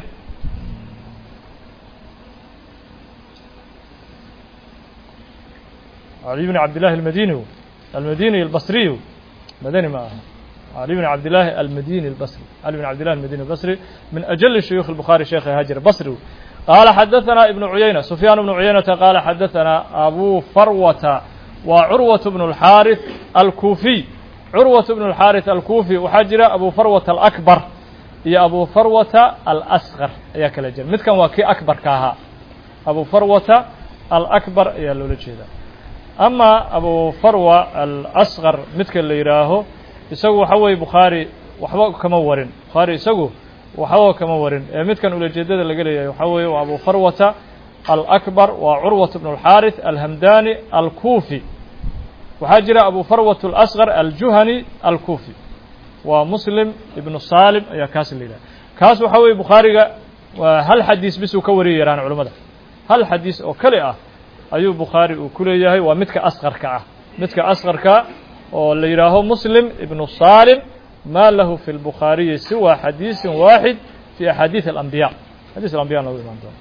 علي بن عبد الله المديني البصري مدني معه علي بن عبد الله المديني البصري علي بن عبد الله المديني البصري من أجل شيوخ البخاري شيخ هاجر بصري قال حدثنا ابن عيينة سفيان بن عيينة قال حدثنا أبو فروة وعروة بن الحارث الكوفي عروة بن الحارث الكوفي وحجر أبو فروة الأكبر يا أبو فروة الأصغر يا كلاجر مثل وكي أكبر كاها أبو فروة الأكبر يا لولجيدا أما أبو فروة الأصغر مثل اللي يراه يسوي حوي بخاري وحوا كمورن بخاري يسوي وحوا كمورن مثل لولجيدا اللي قال يحوي وأبو فروة الأكبر وعروة بن الحارث الهمداني الكوفي وحاجر أبو فروة الأصغر الجهني الكوفي ومسلم ابن الصالم يا كاس الليلة كاس وحوي بخاري وهل حديث بس وكوري يران علماء هل حديث أو كلئة أيو بخاري وكلئة ومتك أصغر كعه متك أصغر كعه واللي يراه مسلم ابن الصالم ما له في البخاري سوى حديث واحد في أحاديث الأنبياء حديث الأنبياء نقول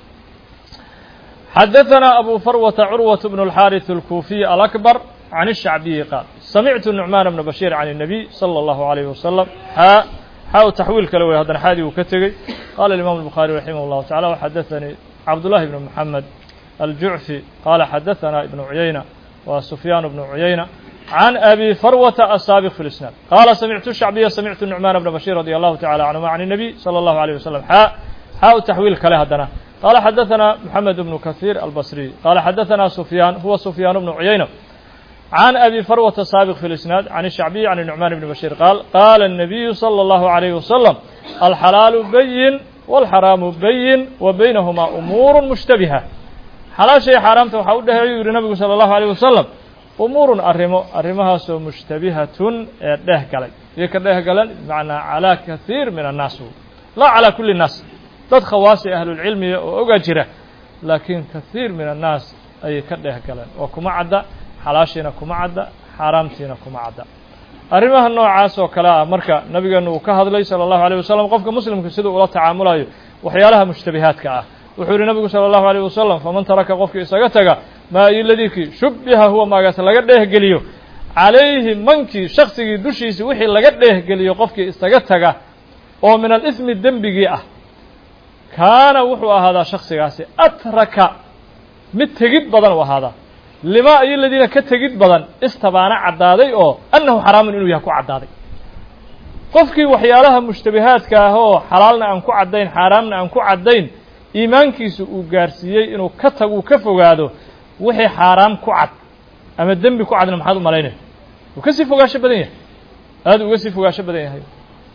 حدثنا أبو فروة عروة بن الحارث الكوفي الأكبر عن الشعبي قال سمعت النعمان بن بشير عن النبي صلى الله عليه وسلم حاو تحويل كلوي هذا حادي وكتغي قال الإمام البخاري رحمه الله تعالى وحدثني عبد الله بن محمد الجعفي قال حدثنا ابن عيينة وسفيان بن عيينة عن أبي فروة السابق في الإسناد قال سمعت الشعبي سمعت النعمان بن بشير رضي الله تعالى عنه عن النبي صلى الله عليه وسلم حاو تحويل كله هذا قال حدثنا محمد بن كثير البصري قال حدثنا سفيان هو سفيان بن عيينة عن أبي فروة السابق في الإسناد عن الشعبي عن النعمان بن بشير قال النبي صلى الله عليه وسلم الحلال بين والحرام بين وبينهما أمور مشتبهة حلال شيء حرامته وحوده يقول النبي صلى الله عليه وسلم أمور أرمها سو مشتبهة دهقلا يكدهقلا معنى على كثير من الناس لا على كل الناس dad khawaasi ahlul cilmi oo oga jira laakiin kathiir min annaas ay ka dhex galeen oo kuma cadda xalaashiina kuma cadda xaaraamtiina kuma cadda arrimaha noocaas oo kale ah marka nabigeenu uu ka hadlay sallallahu alayhi wasallam qofka muslimka sidoo ula tacaamulayo waxyaalaha mushtabihaadka ah wuxuu yiri nabigu sallallahu alayhi wasallam faman taraka qofka isaga taga ma iladiki shubbiha huwa magaas laga dhex geliyo calayhi manki shakhsigii dushiisa wixii laga dhex geliyo qofkii isaga taga oo min al-ithmi dambigi ah كان وحو هذا شخص قاسي أترك متجد بدن وهذا لما أي الذين كتجد بدن استبانا عدادي أو أنه حرام إنه يكون عدادي قفكي وحيالها مشتبهات كهو حلالنا أنكو عدين حرامنا أنكو عدين إيمان كيسو وقارسيي إنه كتغو كفو هذا وحي حرام كعد أما الدم بكعدنا محاضر مالينه وكسي فوقاش بدنيه هذا وكسي فوقاش بدنيه هاي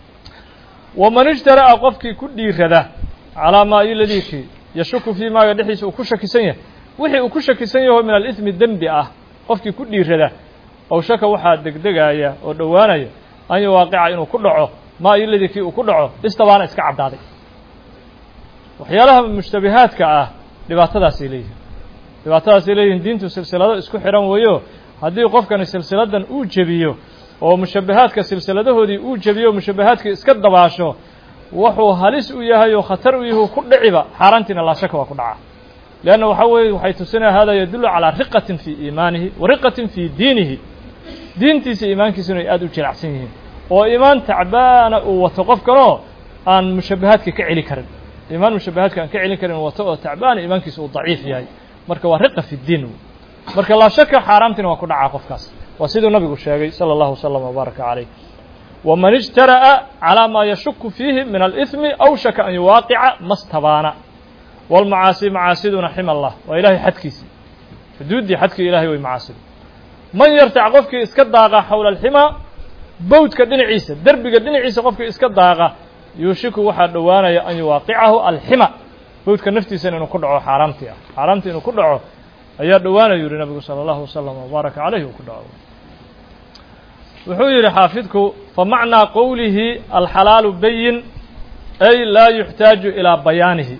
ومن اشترى قفكي كدي خذاه على ما الذي يشك فيما يدحيس وكشك سنيه وحي وكشك سنيه من الإثم الذنب قفكي كدي رده أو شك واحد دقدقايا أو دوانايا أن يواقع إنه كدعه ما الذي كي كدعه استوانا اسك عبدادي وحيالها من مشتبهات لبعتها سيليه دينته سلسلة اسكو حرام ويو هذه قف كان سلسلة أوجبيو oo mushabbahaadka silsiladoodii uu jabiyo mushabbahaadka iska dabaasho wuxuu halis u yahay oo khatar u yahay ku dhiciba xaaraantina la shaka waa ku dhaca leena waxa weeye waxay tusinaa hada yadullu ala riqatin fi iimaanihi wa riqatin fi diinihi diintiisa iimaankiisa inay aad u jiracsan yihiin oo iimaan tacbaana uu wato qof kale aan mushabbahaadka ka celi karin iimaan mushabbahaadka aan ka celi karin wato oo tacbaana iimaankiisa uu daciif yahay marka waa riqa fi diin marka la shaka xaaraantina waa ku dhaca qofkaas waa sidoo nabigu sheegay sallallahu sallam wa baraka alayhi ومن اجترأ على ما يشك فيه من الإثم أوشك أن يواقع ما استبان والمعاصي معاصدنا حمى الله وإلهي حدكيسي حدود دي حدك إلهي ومعاصد من يرتع قفك إسكت داغا حول الحمى بوتك دين عيسى دربك دين عيسى قفك إسكت داغا يوشك واحد وانا أن يواقعه الحمى بوتك نفتي سنة إنه كدعو حرامتي إنه كدعو أياد وانا يوري نبي صلى الله وسلم وبارك عليه وكدعو wuxuu yidhi xaafidku famacnaa qowlihi alxalaalu bayin ay laa yuxtaaju ilaa bayaanihi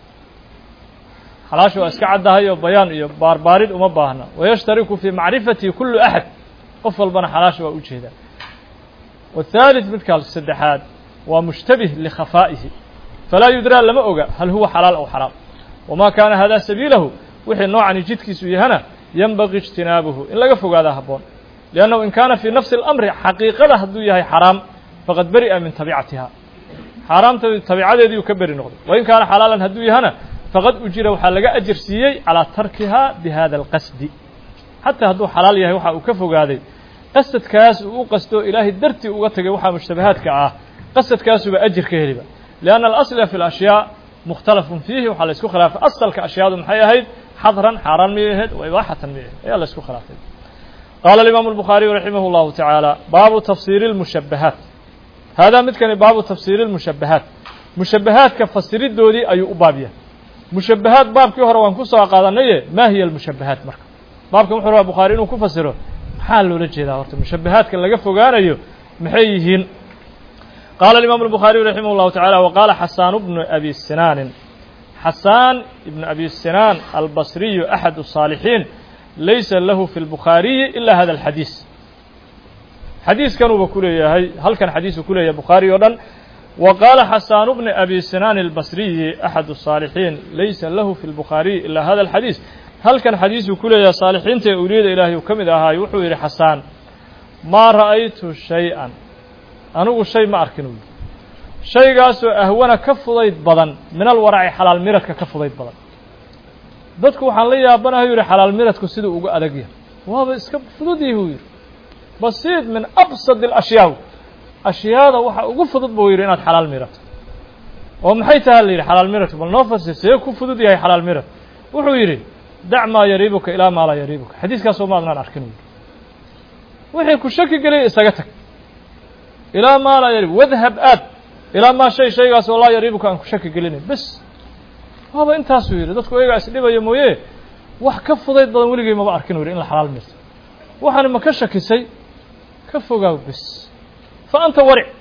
xalaasha waa iska caddahay oo bayaan iyo baarbaarid uma baahna wayashtariku fii macrifatihi kullu axad qof walbana xalaasha waa u jeedaa wathaalith midkaa saddexaad waa mushtabih likhafaa'ihi falaa yudraa lama oga hal huwa xalaal aw xaraam wamaa kaana hadaa sabiilahu wixii noocani jidkiisu yahana yanbagii ijtinaabuhu in laga fogaadaa habboon لأنه إن كان في نفس الأمر حقيقة هدوية هي حرام فقد برئ من طبيعتها حرام طبيعة دي يكبر النقد وإن كان حلالا هدوية هنا فقد أجر وحلق أجر سيئي على تركها بهذا القصد حتى هدو حلال يهي وحا أكفو قادي قصد كاس وقصدو إلهي الدرتي وقتك وحا مشتبهات كعاه قصد كاس بأجر كهربا لأن الأصل في الأشياء مختلف فيه وحال يسكو خلاف أصل كأشياء محيا هيد حظرا حرام ميهد وإباحة ميهد يلا يسكو خلاف قال الإمام البخاري رحمه الله تعالى باب تفسير المشبهات هذا مثل باب تفسير المشبهات مشبهات كفسر الدودي أي أبابية مشبهات باب كهر وانكسر قادنية ما هي المشبهات مرك باب كم حروف البخاري وكفسره حال ورجه ذا ورت مشبهات كلا جفوا قاريو محيهين قال الإمام البخاري رحمه الله تعالى وقال حسان بن أبي السنان حسان بن أبي السنان البصري أحد الصالحين ليس له في البخاري إلا هذا الحديث حديث كانوا بكله هل كان حديث كله يا بخاري أيضا وقال حسان بن أبي سنان البصري أحد الصالحين ليس له في البخاري إلا هذا الحديث هل كان حديث كله يا صالحين أريد إلهي وكم إذا هاي وحوي حسان ما رأيت شيئا أنا شيء ما أركنه شيء قاسو أهون كفضيت بدن من الورع حلال ميرت كفضيت بدن dadku waxaan la yaabanahay yiri xalaal miradku sidoo ugu adag yahay waaba iska fudud yahay basiid min absad al ashyaa ashyaada waxa ugu fudud buu yiri inaad xalaal mirato oo maxay tahay la yiri xalaal miradku bal noofasisay ku fudud yahay xalaal mirad wuxuu yiri dacma yariibuka ila ma la yariibuka xadiiskaas oo maadnaan arkin wixii ku shaki galay isaga tag ila ma la yariib wadhab aad ila ma shaygaas oo la yariibuka aan ku shaki galin bas هذا أنت سوير ده تقول إيه أسلوبه يمويه وح كفضيت بدن ولقي ما بأركنه إلا حلال مرت وحنا ما كشك شيء كفوا جاوب بس فأنت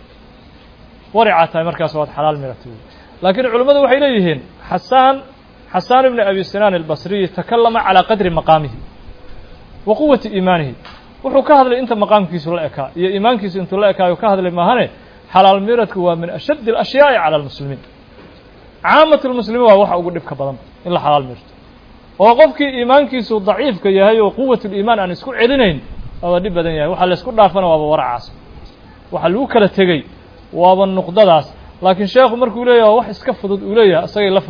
ورع عتاي مركز واحد حلال مرت لكن العلماء وحيليهن حسان بن أبي سنان البصري تكلم على قدر مقامه وقوة إيمانه وحكى هذا اللي أنت مقامك سلائك يا إيمانك أنت لائك وكه هذا اللي ما هني حلال مرت هو من أشد الأشياء على المسلمين عامة المسلمين وحا ugu dhibka badan in la xalaal mirto oo qofkii iimaankiisu daciifka yahay oo quwwatu iimaan aan isku celinayn oo dhib badan yahay waxa la isku dhaafana waa waracaas waxa lagu kala tagay waaba nuqdadaas laakiin sheekhu markuu leeyahay wax iska fudud uu leeyahay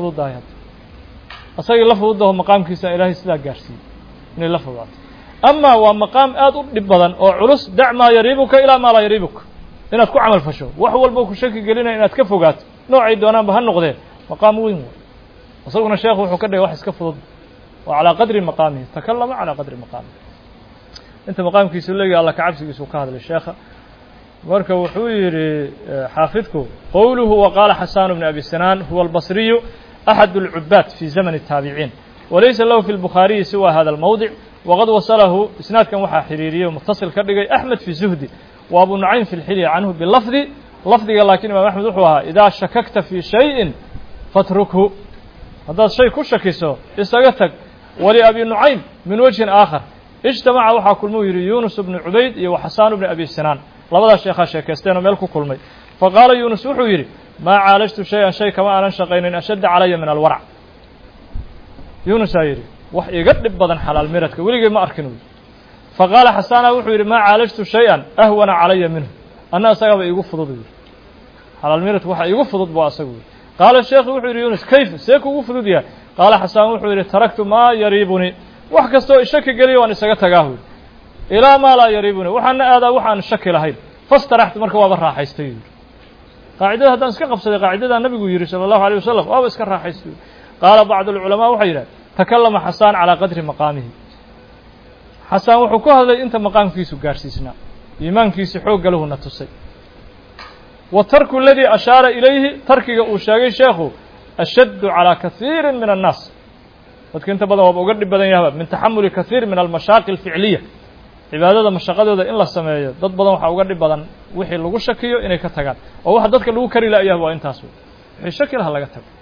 asagay la fududahay maqaamkiisa ilaahay sida gaarsiin inay la fududaato ama waa maqaam aad u dhib badan oo culus dacma yariibuka ila ma la yariibuka inaad ku amal fasho wax walba ku shaki gelinay inaad ka fogaato noocay doonaan ba ha noqdeen مقام وين وصلنا الشيخ وحكى واحد كفض وعلى قدر مقامه تكلم على قدر مقامه انت مقامك يسلق الله كعبسك يسوق هذا للشيخ ورك وحوير حافظكم قوله وقال حسان بن أبي سنان هو البصري أحد العباد في زمن التابعين وليس له في البخاري سوى هذا الموضع وقد وصله إسناد كان وحى حريري ومتصل كردقي أحمد في زهدي وأبو نعيم في الحلية عنه باللفظ لكن إمام أحمد وحوها إذا شككت في شيء فاتركه هذا الشيء كل شكيسه استغتك ولأبي نعيم من وجه آخر اجتمع وxaa kulmuu yidhi يونس بن عubayd iyo وxasaan بن أbي sinاn labadaa sheekhaa sheekaysteenoo meel ku kulmay faqاala يونس wuxuu yidhi maa caalajtu شhayئan shay kama aanan shaqaynin ashadda calaya min alwarc yunusaa yidhi wax iga dhib badan xalaal miradka weligay ma arkin wy faqaala xasaana wuxuu yidhi maa caalajtu شhayئan أhwana calaya minhu anna isagaba iigu fudud yidhi xalaal miradka waxa iigu fudud bu asagu yidhi qaala sheekhu wuxuu yidhi yunus kayf see kuugu fudud yahay qaala xasaan wuxuu yidhi taraktu maa yariibuni wax kastoo ishaki geliya waan isaga tagaahu yidhi ilaa maa laa yariibuni waxaana aadaa waxaan shaki lahayn fastaraxtu marka waaba raaxaystay yidhi qaacidada haddaan iska qabsaday qaacidadaa nabigu yidhi salى الlahu عalيه wasalam waaba iska raaxaystay qaala bacd الculamaa waxay yidhaha takallama xasaan calىa qadri maqaamihi xasaan wuxuu ku hadlay inta maqaamkiisu gaarhsiisnaa iimaankiisi xoogga lahuna tusay wa tarku aladii ashaara ilayhi tarkiga uu sheegay sheekhu ashaddu calىa kahiiri min الnaas dadka inta badan waaba uga dhib badan yahba min taxamuli kahiir min almashaaqi اlficliya cibaadada mashaqadooda in la sameeyo dad badan waxaa uga dhib badan wixii lagu shakiyo inay ka tagaan oo waxa dadka lagu kari la'yahay waa intaas wey wixii shaki laha laga tago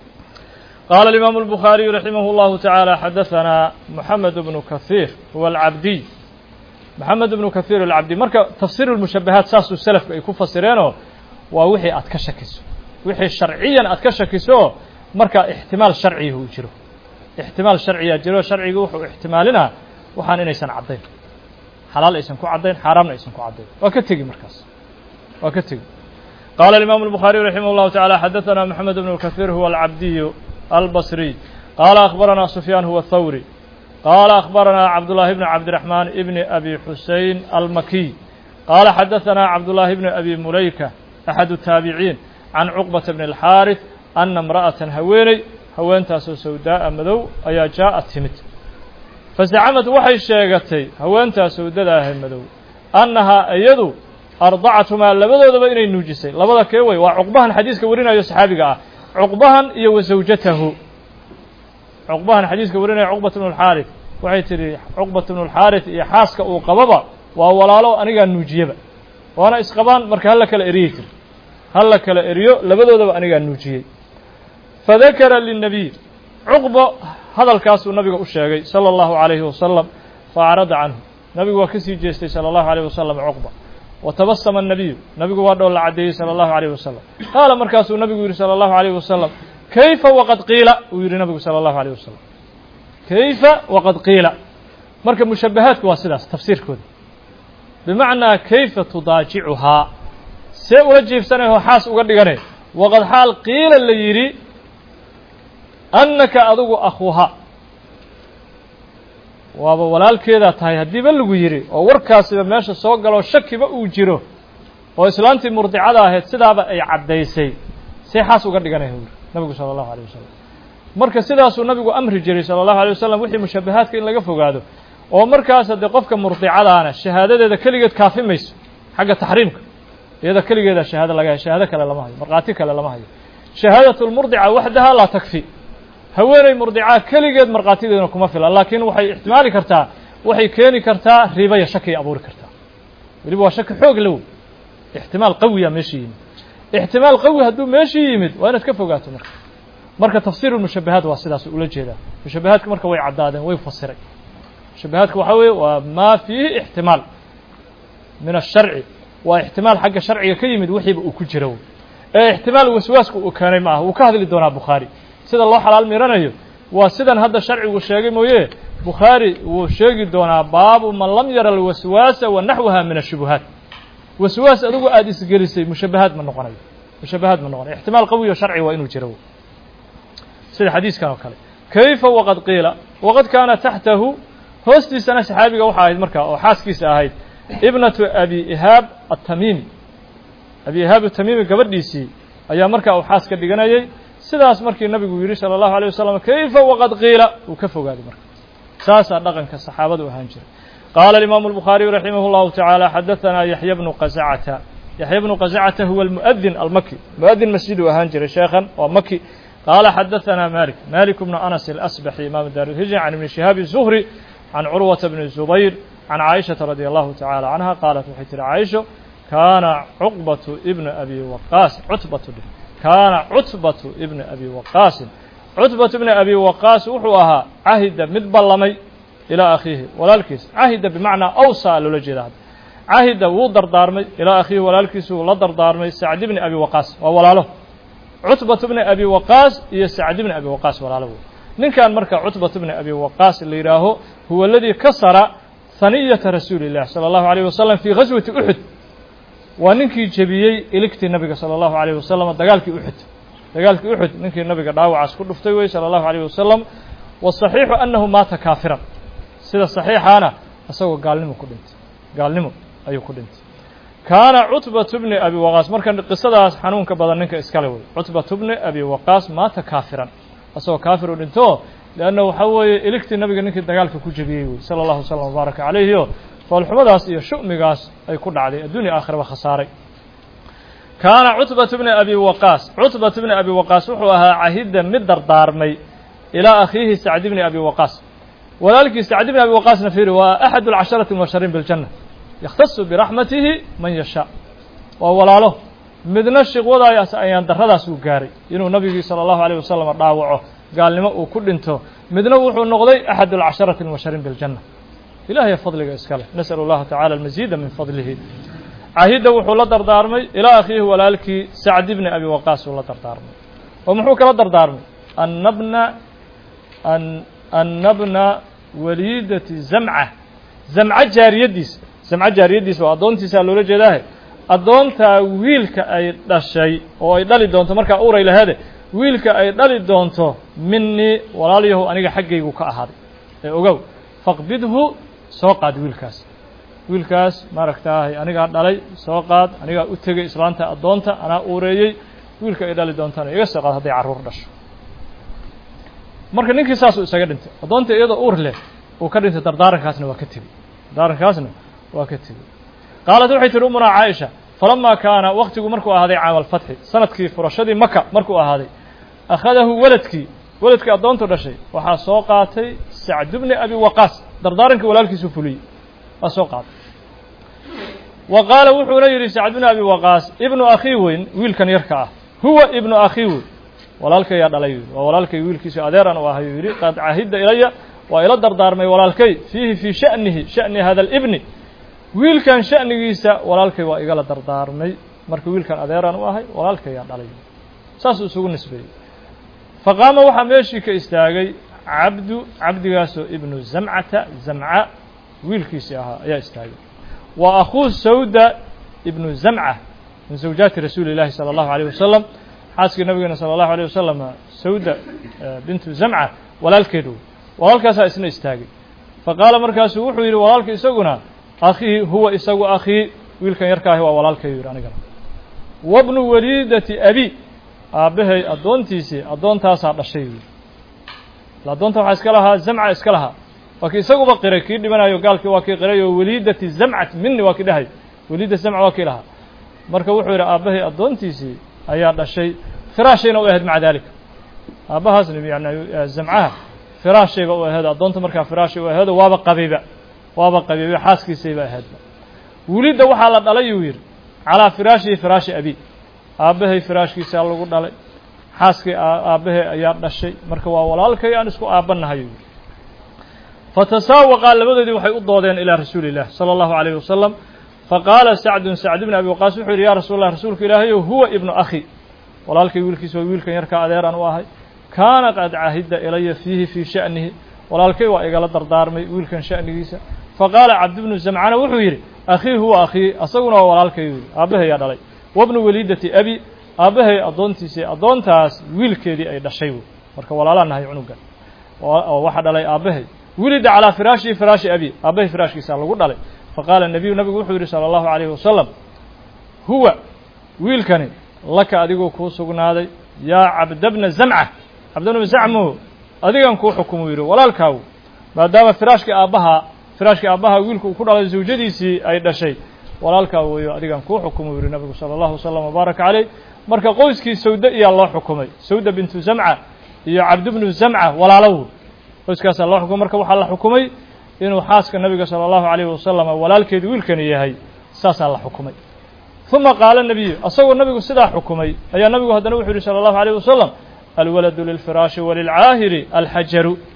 qaala alimaamu الbukhaariyu raximah اllahu taعaalى xadaثanaa moxamed bnu kahiir huwa alcabdiy moxamed bnu kahiir alcabdiy marka tafsiir اlmushabahaat saasuu selafka ay ku fasireenoo waa wixii aad ka shakiso wixii sharciyan aad ka shakiso marka ixtimaal sharciga uu jiro ixtimaal sharciyaa jiro sharcigu wuxuu ixtimaalinaa waxaan inaysan caddayn xalaal aysan ku caddayn xaaraamna aysan ku caddayn waa ka tegi markaas waa ka tegi qaala alimaamu الbukhaariyu raximah اllahu taعalى xadaثana moxamed bnu kahiir huwa alcabdiyu albصriy qaala akhbaranaa sufyaan huwa athawri qaala akhbaranaa cabdullaahi bni cabdiraxmaan ibni abi xusein almakiy qaala xadaثanaa cabdullaahi bni abi mulayka axad الtaabiciin can cuqbata bni اlxaariث ana imra'atan haweeney haweentaasoo sawdaa'a madow ayaa jaa'a timid fazacamad waxay sheegatay haweentaa sawdada ahay madow annahaa iyadu ardacatumaa labadoodaba inay nuujisay labada kee way waa cuqbahan xadiiska warinayo saxaabiga ah cuqbahan iyo wa zawjatahu cuqbahan xadiiska warinaya cuqbat bnu اlxaariث waxay tidhi cuqbat bnu اlxaariث iyo xaaska uu qababa waa walaalo anigaa nuujiyaba waana isqabaan marka hala kala eriyey tiri hala kala eriyo labadoodaba anigaa nuujiyey fadakara lلnabiy cuqbo hadalkaasuu nabiga u sheegay salى الlahu عalayhi wasalam faacrada canhu nabigu waa ka sii jeestay salى الlahu عalيه wasalam cuqba watabasama الnabiyu nabigu waa dhool la caddeeyey salى الlahu عalيه wasalam qaala markaasuu nabigu yidhi salى الlahu عalيه wasalam kayfa waqad qiila uu yidhi nabigu salى الlahu عalيه wasalam kayfa waqad qiila marka mushabahaadku waa sidaas tafsiirkooda bimacnaa kayfa tudaajicuhaa see ula jiifsanayoo xaas uga dhigane waqad xaal qiila la yidhi annaka adigu akhuha waaba walaalkeedaa tahay haddiiba lagu yidhi oo warkaasiba meesha soo galoo shakiba uu jiro oo islaantii murdicada ahayd sidaaba ay caddaysay see xaas uga dhiganaya uri nabigu salى الlahu عalيه wasalam marka sidaasuu nabigu amri jiray salى الlahu عalيه wasalam wixii mushabahaadka in laga fogaado oo markaas haddee qofka murdicadaana shahaadadeeda keligeed kaafi mayso xagga taxriimka iyada keligeeda shahaado laga hayo shahaado kale lama hayo markhaati kale lama hayo shahaadaة اlmurdica waxdaha laa takfi haweeney murdicaa keligeed markhaatideeduna kuma filan laakiin waxay ixtimaali kartaa waxay keeni kartaa riibaya shakay abuuri kartaa weliba waa shaki xoog low ixtimaal qawiya meeshii yimid ixtimaal qawi hadduu meeshii yimid waa inaad ka fogaato marka tafsiir mushabahaat waa sidaas ula jeedaa mushabahaadka marka way caddaadeen way fasiray mushabahaadka waxaa weeye waa maa fiihi ixtimaal min asharci waa ixtimaal xagga sharciga ka yimid wixiiba uu ku jiro ee ixtimaal waswaasku uu keenay ma aha wuu ka hadli doonaa bukhaari sida loo xalaal miranayo waa sidan hadda sharcigu sheegay mooye bukhaari wuu sheegi doonaa baabu man lam yara alwaswaasa wa naxwaha min ashubuhaat waswaas adigu aada isgelisay mushabahaad ma noqonayo mushabahaad ma noqonayo ixtimaal qawiyo sharci waa inuu jiro sida xadiiskan oo kale kayfa waqad qiila waqad kaana taxtahu hoostiisana saxaabiga waxaa ahayd markaa oo xaaskiisa ahayd ibnatu abi ihaab atamimi abi ihaab atamimi gabadhiisii ayaa markaa uu xaas ka dhiganayay sidaas markii nabigu yidhi salى الlahu عalيه wasalam kayfa waqad qiila uu ka fogaaday marka saasaa dhaqanka saxaabadu ahaan jiray qaala alimaamu الbukhaariyu raximah اllahu taعaalى xadaثanaa yaxya bnu qazacata yaxya bnu qazacata huwa almu'adin almaki mu'adin masjiduu ahaan jiray sheekhan waa maki qaala xadaثanaa malik malik bnu anas alasbaxi imaamu daar اlhijra can ibni shihaabi الzuhri can curwata bni zubayr can caaishaةa radi allahu taعalى canha qaalat waxay tihi caaisho kaana cuqbatu ibna abi waqaas cutbatu kaana cutbatu ibna abi waqaasin cutbatu ibna abi waqaas wuxuu ahaa cahida mid ballamay إلى أخيه walaalkiis cahida bimacnaa awsaa loola jeeda hadda cahida wuu dardaarmay ilaa akhiihi walaalkiisu wuu la dardaarmay sacd bni abi waqaas waa walaalo cutbat bni abi waqaas iyo sacd bni abi waqaas walaalo ninkan marka cutbat bni abi waqaas la yidhaaho huwa aladii kasara haniyata rasuuli illah salى اllahu عalيه wasalam fii gaswati uxud waa ninkii jebiyey iligtii nabiga salى اllahu عalيه wasalam dagaalkii uxud ninkii nabiga dhaawacaas ku dhuftay wey salى اllahu عalيه wasalam waصaxiixu annahu maata kaafiran sida صaxiixaana isagoo gaalnimo ayuu ku dhintay kaana cutbat bni abi waqaas marka qisadaas xanuunka badan ninka iskale wey cutbat bni abi waqaas maata kaafiran isagoo kaafir u dhinto leanna waxaa weeye iligtii nabiga ninkii dagaalka ku jebiyey wey sala allahu wasalam wabaaraka calayhi o foolxumadaas iyo shu'migaas ay ku dhacday adduunya aakhiraba khasaaray kaana cutbat bni abi waqaas wuxuu ahaa cahida mid dardaarmay ilaa akhiihi sacd bni abi waqaas walaalkii sacd bni abi waqaasna fiiri waa axad alcasharati mubashariin biljanna yakhtasu biraxmatihi man yashaa waa walaalo midna shiqwadaas ayaan darradaas uu gaaray inuu nabigii salى اllahu عalيه wasalam dhaawaco gaalnimo uu ku dhinto midna wuxuu noqday axad alcasharati mubashariin biljanna ilahay fadliga iskale nasأl اllahu tacala almaziida min fadlihi cahida wuxuu la dardaarmay ilaa akhiihi walaalkii sacd bni abi waqaas uu la dardaarmay oo muxuu kala dardaarmay annabna waliidati zamca jaariyadiisa waa addoontiisaa loola jeedaahe addoontaa wiilka ay dhashay oo ay dhali doonto markaa uray laheede wiilka ay dhali doonto minii walaalyahu aniga xaggaygu ka ahaaday ee ogow faqbidhu soo qaad wiilkaas maaragtaahay anigaa dhalay soo qaad anigaa u tegay islaanta addoonta anaa uureeyey wiilka ay dhali doontana iga soo qaad hadday carruur dhasho marka ninkii saasuu isaga dhintay addoonta iyadoo uur leh uu ka dhintay dardaarankaasna waa ka tegey qaalat waxay tihi umunaa caaisha falamaa kaana waktigu markuu ahaaday caama alfatxi sanadkii furashadii maka markuu ahaaday akhadahu waladkii addoontu dhashay waxaa soo qaatay sacd bni abi waqaas dardaarankii walaalkiisuu fuliyey waa soo qaatay wa qaala wuxuuna yidhi sacd bni abi waqaas ibnu akhii weyn wiilkan yarka ah huwa ibnu akhii weyn walaalkayaa dhalay waa walaalkay wiilkiisu adeeran u ahayuu yidhi qad cahida ilaya waa ila dardaarmay walaalkay fiihi fii sha'ni hada alibni wiilkan sha'nigiisa walaalkay waa igala dardaarmay marka wiilkan adeeran u ahay walaalkayaa dhalay saasuu isugu nisbeeyey faqaama waxaa meeshii ka istaagay cabdigaasoo ibnu zamca wiilkiisii ahaa ayaa istaagay wa akhuu sawda ibnu zamca min zawjaati rasuuli llahi salى اllahu عalيه wasalam xaaskii nabigeena salى اllahu عalيه wasalam sawda bintu zamca walaalkeedu walaalkaasaa isna istaagay faqaala markaasuu wuxuu yidhi walaalka isaguna akhii huwa isagu akhii wiilkan yarkaahi waa walaalkayu yidhi anigana wabnu waliidati abi aabbahay addoontiisii addoontaasaa dhashay yidhi addoonta waxaa iska lahaa zamca iska lahaa waa kii isaguba qiray kii dhimanayo gaalkii waa kii qiray oo waliidati zamcat mini waa kii dhahay waliida zamca waa kii lahaa marka wuxuu yidhi aabbahay addoontiisii ayaa dhashay firaashayna u ahayd maca daalika aabbahaasna yani zamcaha firaashayba u ahayd addoonta markaa firaashay u aheedo waaba qabayba xaaskiisayba ahaydba welidda waxaa la dhalay yuu yidhi calaa firaashihi firaashi abi aabbahay firaashkiisaa lagu dhalay xaaskii aabbahay ayaa dhashay marka waa walaalkay aan isku aabbanahay yuu yidhi fatasaawaqaa labadoodii waxay u doodeen ilaa rasuuli illah salى اllahu عalيه wasalam faqaala sacd bni abi waqaas wuxuu yidhi ya rasuul allah rasuulka ilaahayow huwa ibnu akhi walaalkay wiilkiisa waa wiilkan yarkaa adeeraan u ahay kaana qad cahida ilaya fiihi fii sha'nihi walaalkay waa igala dardaarmay wiilkan sha'nigiisa faqaala cabd bnu zamcana wuxuu yidhi akhii huwa akhii asaguna waa walaalkay yidhi aabbahayaa dhalay wabnu waliidati abi aabbahay addoontiisii addoontaas wiilkeedii ay dhashay wey marka walaalaa nahay cunuga oo waxa dhalay aabbahay wilida calaa firaashihi firaashi abi aabbahay firaashkiisaa lagu dhalay faqaala nabigu wuxuu yidhi salى اllahu عalayه wasalam huwa wiilkani laka adigoo kuu sugnaaday yaa cabdabna zamca cabdabna zamco adigan kuu xukumu yidhi walaalkaagu maadaama firaashkii aabbaha wiilku uu ku dhalay zawjadiisii ay dhashay walaalkaa weeyo adigan kuu xukumu yidhi nabigu salى اllahu wasalam wabaaraka caleyh marka qoyskii sawda iyaa loo xukumay sawda bintu zamca iyo cabdibnu zamca walaalow qoyskaasaa loo xukumay marka waxaa la xukumay inuu xaaska nabiga salى اllahu عalayه wasalam walaalkeedu wiilkani yahay saasaa la xukumay uma qaala nabiyu asagoo nabigu sidaa xukumay ayaa nabigu haddana wuxuu yihi salى اllahu عalيه wasalam alwaladu lilfiraashi walilcaahiri alxajaru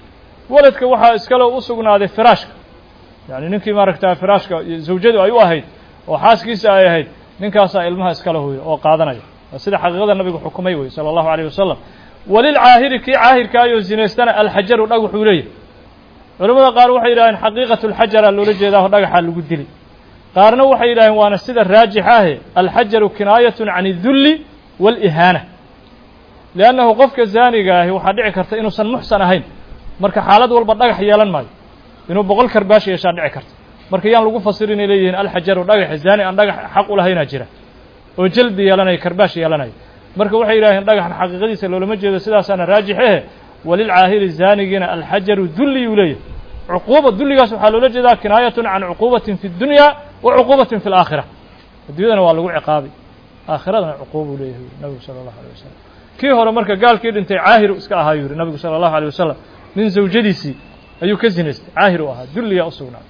waladka waxaa iskale u sugnaaday firaashka yani ninkii maaragtaa firaashka zawjadu ay u ahayd oo xaaskiisa ay ahayd ninkaasaa ilmaha iskale huyo oo qaadanaya sida xaqiiqada nabigu xukumay wey sala allahu alayh wasalam walilcaahiri kii caahirkaayoo zinaystana alxajaru dhagaxuu leeyahy culamada qaar waxay yidhahdeen xaqiiqatu lxajara loola jeedaa dhagaxaa lagu dili qaarna waxay yidhahdeen waana sida raajix ahe alxajaru kinaayatun can idulli waalihaana liannahu qofka zaaniga ahi waxaa dhici karta inuusan muxsan ahayn marka xaalad walba dhagax yeelan maayo inuu 100 karbaash yeeshaa dhici karta marka yaan lagu fasirin inay leeyihiin alxajaru dhagax zaani aan dhagax xaq u lahaynaa jira oo jaldi yeelanaya karbaash yeelanaya marka waxay yidhahdeen dhagaxan xaqiiqadiisa loolama jeedo sidaasaana raajix ahe walilcaahiri zaanigiina alxajaru dulli uu leeyahay cuquuba dulligaas waxaa loola jeedaa kinaayatun can cuquubatin fi dunya wa cuquubatin fi alaakhira adduunyadana waa lagu ciqaabay aakhiradana cuquub uu leeyahay nabigu sala allahu alayh wasalam kii hore marka gaalkii dhintay caahiru iska ahaa yuri nabigu sala allahu alayh wasalam nin zawjadiisii ayuu ka zinaystay caahir u ahaa dulliyaa u sugnaaday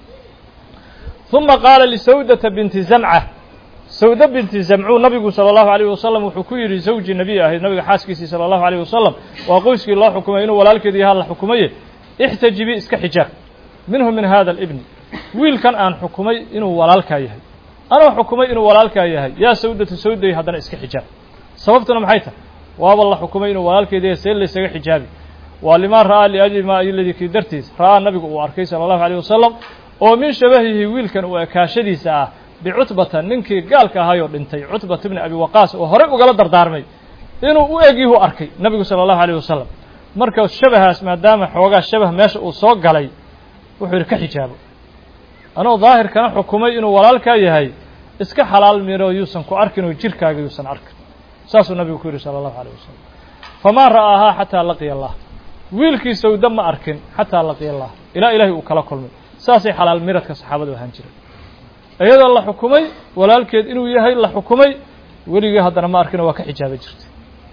uma qaala lisawdata binti zamca sawda binti zamcuu nabigu sala allahu alayh wasalam wuxuu ku yidhi zawji nebiy ahayd nabiga xaaskiisii sala allahu alayh wasalam waa qoyskii loo xukumay inuu walaalkeed yahaa la xukumaye ixtajibi iska xijaab minhu min hada alibni wiilkan aan xukumay inuu walaalkaa yahay anoo xukumay inuu walaalkaa yahay yaa sawdatu sawday haddana iska xijaab sababtuna maxay tahay waaba la xukumay inuu walaalkeed yahay see laysaga xijaabi waa limaa ra'aa liajli maa iladii kii dartiis ra'aa nabigu uu arkay sala allahu alayh wasalam oo min shabahihi wiilkan uu ekaashadiisa ah bicutbata ninkii gaalka ahaayoo dhintay cutbata bni abi waqaas oo horey ugala dardaarmay inuu u egyihu arkay nabigu sala allahu alayh wasalam marka shabahaas maadaama xoogaa shabah meesha uu soo galay wuxuu yidhi ka xijaabo anoo daahirkana xukumay inuu walaalkaa yahay iska xalaal miro yuusan ku arkin oo jirkaaga yuusan arkin saasuu nabigu ku yidhi sala allahu alayh wasalam famaa ra'aahaa xataa laqiya allah wiilkii sawda ma arkin xataa laqiya allah ilaa ilaahay uu kala kulmay saasay xalaal miradka saxaabadu ahaan jiray iyadoo la xukumay walaalkeed inuu yahay la xukumay weligii haddana ma arkino waa ka xijaaba jirtay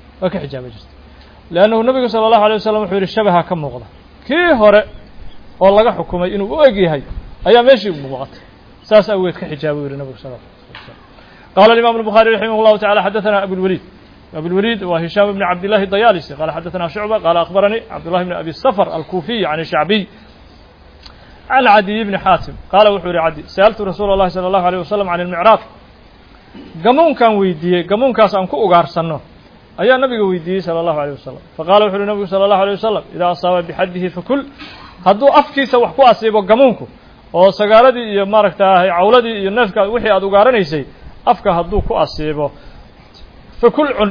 leannahu nabigu sala allahu alay wasalam wuxuu yidhi shabaha ka muuqda kii hore oo laga xukumay inuu u eg yahay ayaa meeshii muuqatay saas awgeed ka xijaaba u yidhi nabigu sala allahu alay wasalam qaala alimaamu الbukhari raximah اllahu tacala xadaثana abulwaliid wa hishaam bni cabdillahi dayaalisi qaala xadaثana shucba qaala akhbaranii cabdullahi bni abi safar alkuufiy can shacbiy can cadiy bni xaatim qaala wuxuu yihi cadi sa'altu rasuula اllahi salى allahu alيyh wasalam can ilmicraad gamuunkaan weydiiyey gamuunkaas aan ku ugaarsanno ayaa nabiga weydiiyey salى allahu alيyh wasalam faqala wuxu uhi nabigu salى allahu alيyh wasalam idaa asaaba bixaddihi fakul hadduu afkiisa wax ku asiibo gamuunku oo sagaaradii iyo maaragtaahay cawladii iyo neefka wixii aad ugaaranaysay afka hadduu ku asiibo fakul cun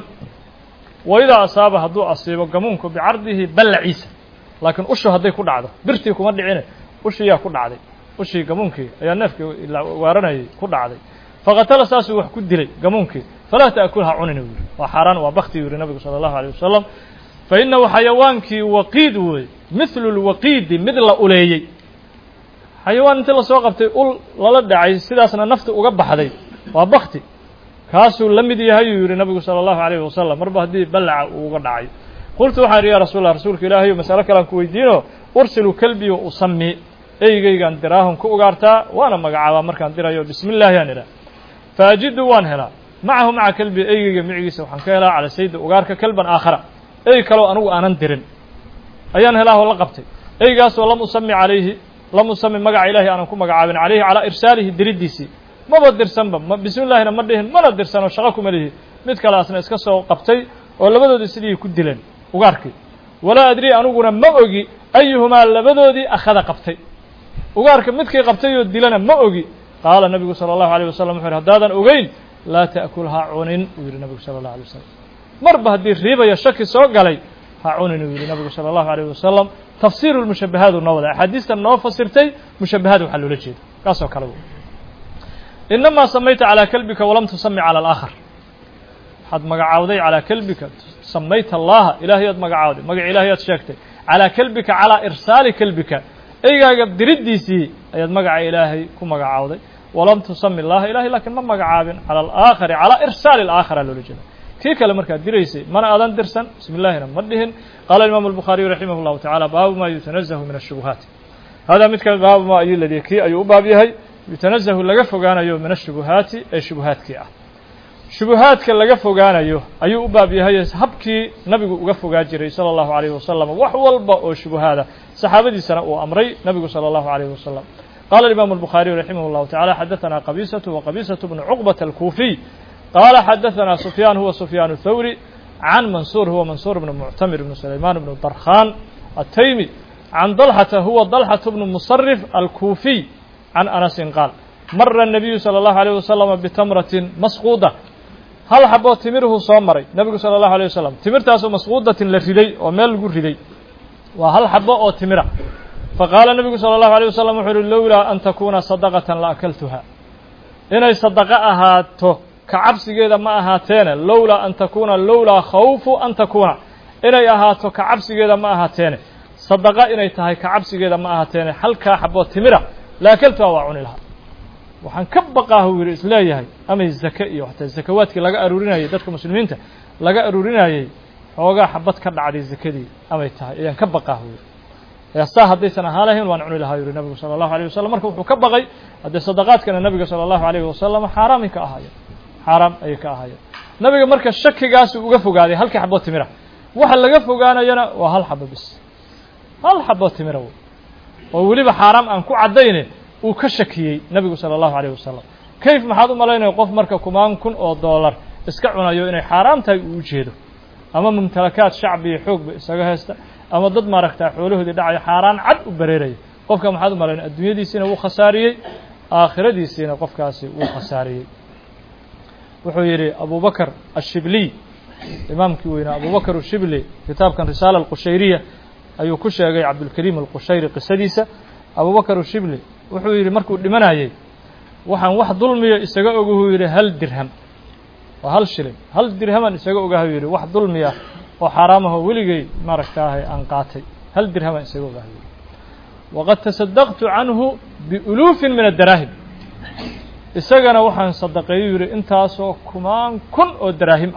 wa idaa asaaba hadduu asiibo gamuunku bicardihi ballaciisa laakiin ushu hadday ku dhacdo birtii kuma dhicine ushiyaa ku dhacday ushii gamuunkii ayaa neefkii la waaranayay ku dhacday faqatala saasuu wax ku dilay gamuunkii falaa ta'kulha cunina u yidhi waa xaaraan waa bakti u yidhi nabigu sala allahu alayh wasalam fa innahu xayawaankii waqiid weeye mithlu lwaqiidi mid la uleeyey xayawaan intii lasoo qabtay ul lala dhacay sidaasna nafta uga baxday waa bakti kaasuu la mid yahay uu yidhi nabigu sala allahu alayhi wasalam marba haddii ballaca uu uga dhacay qultu waxaan idhi ya rasuul allah rasuulka ilaahayo masalo kalean ku weydiino ursilu kalbii wa usami eygaygaan diraahun ku ugaartaa waana magacaabaa markaan dirayo bismi illaahi aan idhaah fa ajidu waan helaa macahu maca kalbi eygayga micigiisa waxaan ka helaa cala saydi ugaarka kalban aakhara ey kaloo anugu aanan dirin ayaan helaahoo la qabtay eygaasoo lam usami magaca ilaahi aanan ku magacaabin calayhi calaa irsaalihi diriddiisii maba dirsanba bismi illaahina ma dhihin mana dirsanoo shaqo kuma lihi mid kaleasna iska soo qabtay oo labadoodii sidii ku dileen ugaarkii walaa adrii aniguna ma ogi ayuhumaa labadoodii akhada qabtay ugaarka midkii qabtay oo dilana ma ogi qaala nabigu sala allahu alayh wasalam wuxu yidhi haddaadan ogeyn laa ta'kulha cunin uu yidhi nabigu sala allahu alay wasalam marba haddii riibaya shaki soo galay ha cunin uu yidhi nabigu sala allahu alayh wasalam tafsiiru lmushabahaadu noo wada axaadiistan noo fasirtay mushabahaad waxaa loola jeeda kaasoo kale w inamaa samayta calaa kalbika walam tusami cala alaakhar waxaad magacaawday calaa kalbika samayta allaha ilaahay aad magacaawday magaci ilahay aad sheegtay calaa kalbika calaa irsaali kalbika eygaaga diriddiisii ayaad magaca ilaahay ku magacaawday walam tusami allaha ilahay laakiin ma magacaabin cala alaakhari calaa irsaali alaakhara loola jeeda kii kale markaad diraysay mana aadan dirsan bismi illaahina ma dhihin qaala imaamu albukhaariyu raximah llahu tacala baabu ma yutanazahu min ashubuhaat hada midka baabu ma ayuu ladii kii ayuu u baab yahay yutanazahu laga fogaanayo min ashubuhaati ee shubuhaadkii ah shubuhaadka laga fogaanayo ayuu u baab yahay habkii nabigu uga fogaa jiray sallallahu alayhi wasallam wax walba oo shubuhaada saxaabadiisana uu amray nabigu sallallahu alayhi wasallam قال الإمام البخاري رحمه الله تعالى حدثنا وقبيصة بن عقبة الكوفي قال حدثنا سفيان هو سفيان الثوري عن منصور هو منصور بن معتمر بن سليمان بن طرخان التيمي عن ضلحة هو ضلحة بن مصرف الكوفي عن أنس قال مر النبي صلى الله عليه وسلم بتمرة مسقودة هل حبوا تمره صامري نبي صلى الله عليه وسلم تمرتها مسقودة لفدي ومال قردي وهل حبوا تمره فقال النبي صلى الله عليه وسلم لولا أن تكون صدقة لأكلتها إن صدقة أهاته كعبس جيدا ما أهاتين لولا خوف أن تكون إن أهاته كعبس جيدا ما أهاتين صدقة إن تهي كعبس جيدا ما أهاتين هل كحبوا تمرة لأكلتها وعون لها وحن كبقاه ورسلايه أما الزكاة وحتى الزكوات لقى أرورنا يدركم مسلمين لقى أرورنا وقع حبت كرد على الزكاة دي أما يتهي إذا كبقاه يستا هديسنا هالهم وان عنو لها يري النبي صلى الله عليه وسلم marka wuxuu ka baqay hada sadaqaad kana nabiga sallallahu alayhi wasallam xaraam ka ahaayeen xaraam ay ka ahaayeen nabiga marka shakigaas uga fogaaday halka xabo timira waxa laga fogaanayna waa hal xabo bis hal xabo timira oo waliba xaraam aan ku cadeeyne uu ka shakiyay nabiga sallallahu alayhi wasallam kayf maxaad u malaynay qof marka kumaan kun oo dollar iska cunayo inay xaraam tahay uu jeedo ama mumtalakaat shacbi xoog isaga haysta ama dad maaragtaa xoolahoodii dhacay xaaraan cad u bareeray qofka maxaad u malaynay adduunyadiisina wuu khasaariyay aakhiradiisina qofkaasi wuu khasaariyay wuxuu yiri Abu Bakr ash-Shibli imaamkii weynaa Abu Bakr ash-Shibli kitaabkan risaala al-Qushayriya ayuu ku sheegay Abdul Karim al-Qushayri qisadiisa Abu Bakr ash-Shibli wuxuu yiri markuu dhimanayay waxaan wax dulmiyo isaga oguhu yiri hal dirham waa hal shilin hal dirhaman isaga ogahay yiri wax dulmiya وحرامه ولغي ماركتاه أن قاتي هل درهم يسوي وقد تصدقت عنه بألوف من الدراهم إسقنا وحن صدقي يري أنت سو كمان كن الدراهم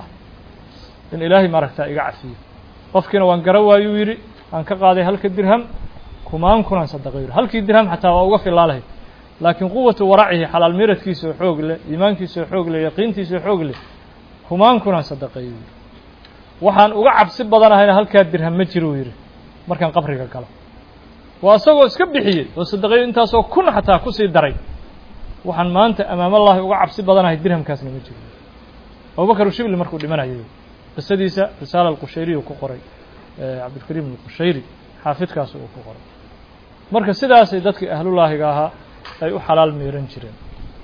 إن إلهي ماركتاه يقعفي قفكنا وانقروا يري أن كقاضي هل كدرهم كمان كن صدقي يري هل كدرهم حتى وقف الله له لكن قوة ورعه حلال ميرت كيسو حوق له إيمان كيسو حوق له يقين كيسو حوق له كمان كن صدقي يري waxaan uga cabsi badanahay halka dirham ma jiro yiri markaan qabriga galo waa asagoo iska bixiyay oo sadaqay intaas oo kun xataa ku sii daray waxaan maanta amaam Allah uga cabsi badanahay dirhamkaasna ma jiro Abu Bakr Shibli markuu dhimanayay qisadiisa risaala al-Qushayri ku qoray Abdul Karim al-Qushayri xaafidkaas uu ku qoray marka sidaas ay dadkii ahlulaahiga ahaa ay u xalaal meeran jireen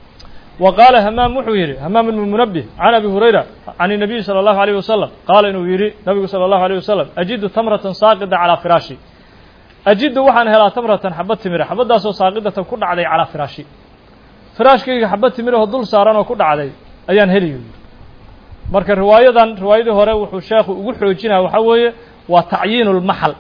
وقال همام وحويري همام بن المنبه عن أبي هريرة عن النبي صلى الله عليه وسلم قال إنه يري النبي صلى الله عليه وسلم أجد تمرة ساقطة على فراشي أجد وحن هلا تمرة حبت تمرة حبت داسو ساقطة كل علي على فراشي فراش كي حبت تمرة هدول ساران وكل علي أيان هلي مركز رواية هراء وحشاخ وحوجنا وحوية وتعيين المحل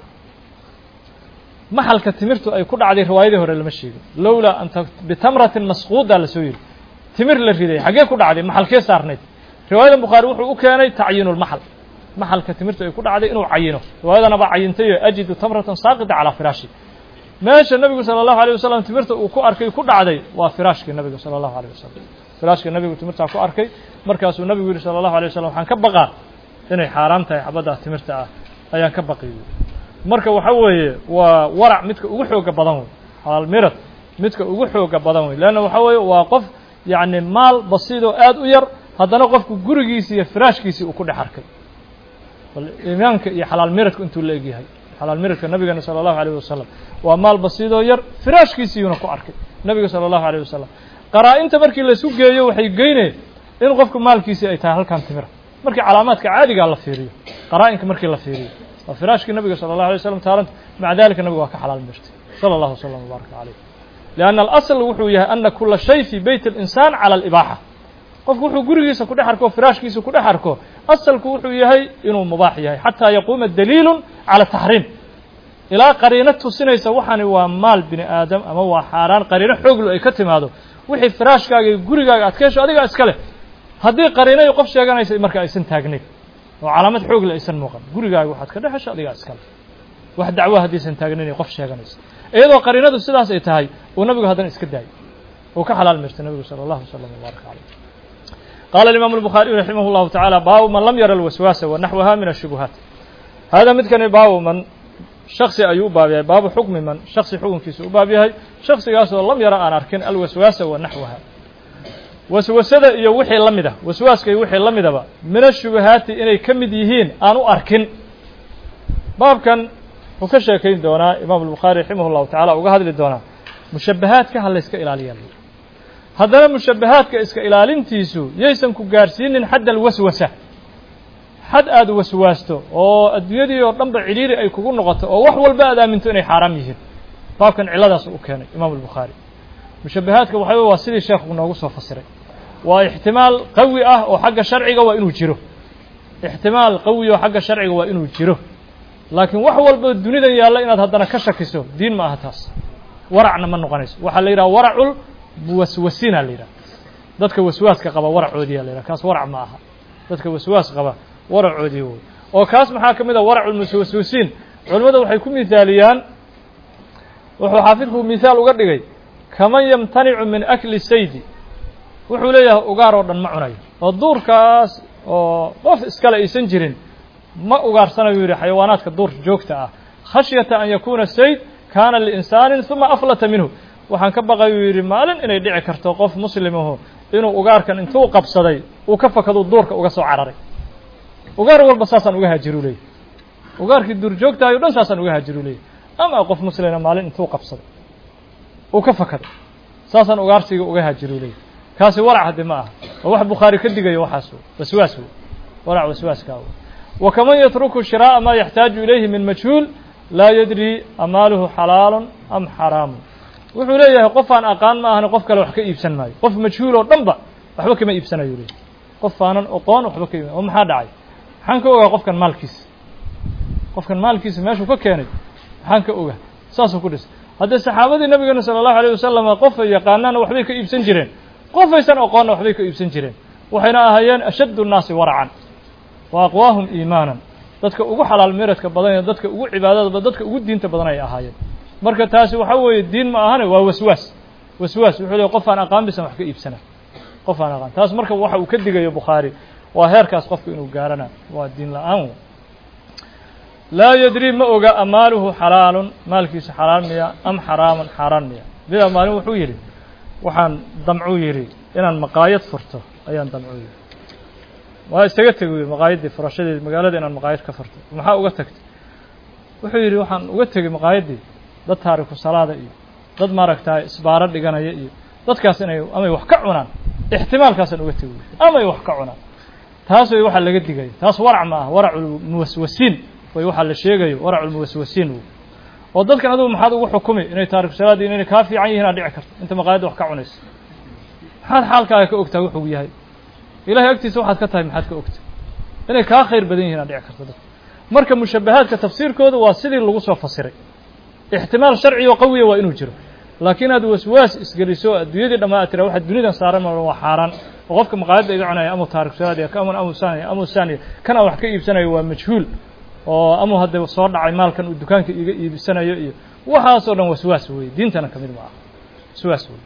محل كتمرته أي كل علي رواية هراء المشي لولا أن بتمرة مسقودة لسويل تمر للريدي حاجة كل عادي محل كيس صارنيت رواية البخاري وحو كان تعيين المحل محل كتمرته يكون عادي إنه عينه رواية أنا بعينته أجد تمرة ساقطة على فراشي ماشي النبي صلى الله عليه وسلم تمرته وكو أركي يكون عادي وفراشك النبي صلى الله عليه وسلم فراشك النبي تمرته وكو أركي مركز النبي صلى الله عليه وسلم حن كبقى إنه حرامته عبده تمرته أيان كبقي مركز وحوي وورع متك وحوك بدنه على المرض متك وحوك بدنه لأنه وحوي وقف يعني مال بسيط وآد وير هذا نقف جرجيسي فراش كيسي وكل حركة والإيمانك يحلال ميرك أنتوا اللي جيها حلال ميرك النبي صلى الله عليه وسلم ومال بسيط وير فراش كيسي ونكو حركة النبي صلى الله عليه وسلم قرأ أنت بركي اللي سوق جايه وحي جينه إن قفكم مال كيسي أي تهل كان تمر مركي علامات كعادي قال الله فيريه قرأ إنك مركي الله فيريه وفراش النبي صلى الله عليه وسلم تارنت مع ذلك النبي واك حلال ميرت صلى الله عليه وسلم وبارك عليه لأن الأصل وحويه أن كل شيء في بيت الإنسان على الإباحة قف وحو جرجيسه كده حركه فراشكيسه كده حركه أصل وحويه إنه مباح حتى يقوم الدليل على التحريم إلى قرينته سنة يسوحني ومال بني آدم أما هو حاران قرينة حقله أي كتم هذا وحي فراشك جرجا أتكش أديك أسكله هذه قرينة يقف شيء كان يصير مركز إنسان تاجنيك وعلامة حقله إنسان موقف جرجا واحد كده حش أديك أسكله واحد دعوة هذه إنسان تاجنين يقف شيء كان يصير إذا قرينة السداس إتهاي ونبي هذا إسكداي وكحلال مرت النبي صلى الله عليه وسلم وبارك عليه قال الإمام البخاري رحمه الله تعالى باب من لم يرى الوسواس ونحوها من الشبهات هذا متكن باب من شخص أيوب بابي باب حكم من شخص حكم كيس بابي شخص قاس لم يرى أن أركن الوسواس ونحوها وسوسة يوحي لمده وسواس يوحي لمده من الشبهات إني كمديهين أنو أركن باب كان وكشكين دونا إمام البخاري رحمه الله تعالى وقهد للدونا مشبهات كهل إسك إلاليا هذا مشبهات كإسك إلالين تيسو يسن كجارسين حد الوسوسة حد أد وسواسته أو الدنيا يرتم بعيري أي كون نقطة أو وحول بعد من توني حراميه باب كان علادة سوكان إمام البخاري مشبهات كوحيو واسيد الشيخ ونوقصه فسره واحتمال قوي وحق شرعي وإنه جيره احتمال قوي وحق شرعي وإنه جيره لكن وحول بالدنيا يلا إن هذا كشكسه دين ما هتاس ورعنا من نقنيس وحال ليرا ورع الوسوسين ليرا ذاتك وسواس كقبا ورع عودي ليرا كاس ورع معها ذاتك وسواس قبا ورع عودي وكاس محاكم إذا ورع المسوسين علماء وحيكون مثاليان وحو حافظه مثال وقدقي كمن يمتنع من أكل السيد وحو ليه أقارو دن معنى الدور كاس قف إسكال إيسنجرين ما أقار سنة يوري حيوانات كالدور جوكتا خشية أن يكون السيد كان لإنسان ثم أفلت منه وحان كبغا يوري مالا إنه يدعي كرتو قف مسلمه إنه أقار كان انتو قبصدي وكفك الدور كأقصو عراري أقار والبساسا وقها جرولي أقار كالدور جوكتا يودن ساسا وقها جرولي أما قف مسلمه مالا انتو قبصدي وكفك ساسا أقار سيقو وقها جرولي كاسي ورع هدي معه وواحد بخاري كدقى يوحاسو وسواسو ورع وسواس كاو وكمن يترك شراء ما يحتاج إليه من مجهول لا يدري أماله حلال أم حرام wuxuu leeyahay qof aan aqaan ma ahna qof kale wax ka iibsan maayo qof majhuul oo dhanba waxba kama iibsanayo leeyahay qof aanan aqoon waxba ka iibsan oo maxaa dhacay waxaan ka ogaa qofkan maalkiisa meeshuu ka keenay waxaan ka ogaa saas uu ku dhis hadda saxaabadii nabiga sallallahu alayhi wasallam qof yaqaanana waxbay ka iibsan jireen qof aysan aqoonna waxbay ka iibsan jireen waxayna ahaayeen ashaddu an-naasi wara'an wa aqwaahum iimaanan dadka ugu xalaal meeradka badan ee dadka ugu cibaadada badan dadka ugu diinta badan ay ahaayeen marka taasi waxa weeye diin ma ahane waa waswaas wuxuu leeyahay qof aan aqaan bisan wax ka iibsana qof aan aqaan taas marka waxa uu ka digayo Bukhari waa heerkaas qofku inuu gaarana waa diin la'aan la yadri ma oga amaaluhu halaalun maalkiisa xalaal miya am haraaman haram miya bida maalin wuxuu yiri waxaan damcu yiri inaan maqaayad furto ayaan damcu yiri waa isaga tagay maqaayadii furashadeed magaalada inaan maqaayad ka furto maxaa uga tagtay wuxuu yiri waxaan uga tagay maqaayadii dad taariku salaada iyo dad maaragtay isbaara dhiganaya iyo dadkaas inay ama wax ka cunaan ihtimaalkaas uga tagay ama wax ka cunaan taas way waxa laga digay taas warac ma ah waracul muwaswasiin way waxa la sheegayo waracul muwaswasiin oo dadkan adoo maxaad ugu xukumay inay taariku salaada inay ka fiican yihiin dhici karto inta maqaayad wax ka cunayso maxaad xaalkaaga ka ogtaa wuxuu yahay ilaahay agtiisa waxaad ka tahay maxaad ka ogtaa inay ka khayr badan yihiin dhici karto dad marka mushabbahaadka tafsiirkooda waa sidii lagu soo fasiray احتمال شرعي وقوي وإنه جرو لكن هذا وسواس إسقليسو الدنيا دما أترى واحد الدنيا صار ما حاران وقفك مقاعد يعنى أمو تارك سادة كأمون أمو ثانية كان واحد كيب سنة ومجهول أمو هذا صار عمال كان الدكان كيب سنة وحاصل وسواس وي دينتنا كمل معه وسواس وي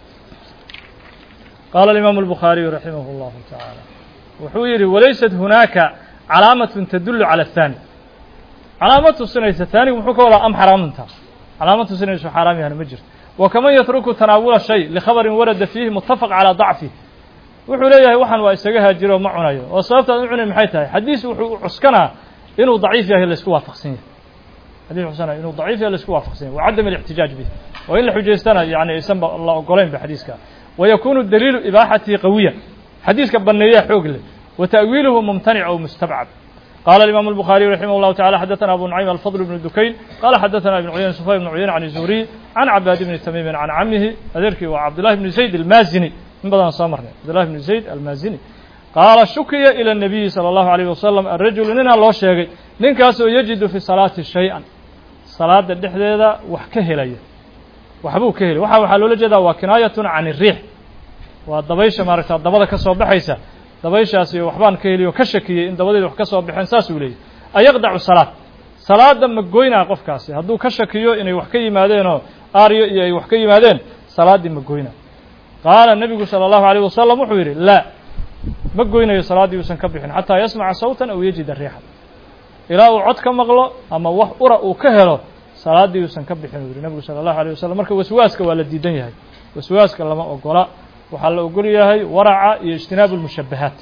قال الإمام البخاري رحمه الله تعالى وحويري وليست هناك علامة تدل على الثاني علامة السنة الثاني وحكوا ولا أم حرام انت علامة السنة شو حرام يعني مجر وكمان يترك تناول الشيء لخبر ورد فيه متفق على ضعفه وحوليه وحن وإسجها جرو معنا وصارت نعلم محيتها حديث عسكنا إنه ضعيف يا اللي سكوا فقسين حديث حسنا إنه ضعيف يا اللي سكوا فقسين وعدم الاحتجاج به وإلا حجيستنا يعني يسمى الله قولين بحديثك ويكون الدليل إباحته قوية حديث كبنية حوجل وتأويله ممتنع أو مستبعد قال الإمام البخاري رحمه الله تعالى حدثنا أبو نعيم الفضل بن دكين قال حدثنا ابن عيينة سفيان بن عيينة عن الزهري عن عباد بن تميم عن عمه أذركي وعبد الله بن زيد المازني من بدن صامرنا عبد الله بن زيد المازني قال شكي إلى النبي صلى الله عليه وسلم الرجل لنا الله شيء ننكاسو يجد في صلاة شيئا صلاة الدحدة وحكه لي وحبوه كهلي وحلو لجدا وكناية عن الريح والضبيش ماركت الضبضة كسو بحيسة dabayshaasi waxbaan ka heliyo ka shakiyay in dabadeed wax ka soo bixin saas uu leeyahay ayaqdacu salaada ma goynaa qofkaasi hadduu ka shakiyo inay wax ka yimaadeen oo aariyo iyo ay wax ka yimaadeen salaadii ma goynaa qaala nabigu sallallahu alayhi wasallam wuxuu yiri la ma goynayo salaadii uusan ka bixin xataa yasmaca sawtan aw yajida riixan ilaa uu cod ka maqlo ama wax ura uu ka helo salaadii uusan ka bixin uu yiri nabigu sallallahu alayhi wasallam marka waswaaska waa la diidan yahay waswaaska lama ogola waxaa la ogol yahay waraca iyo ijtinaabu lmushabbahaat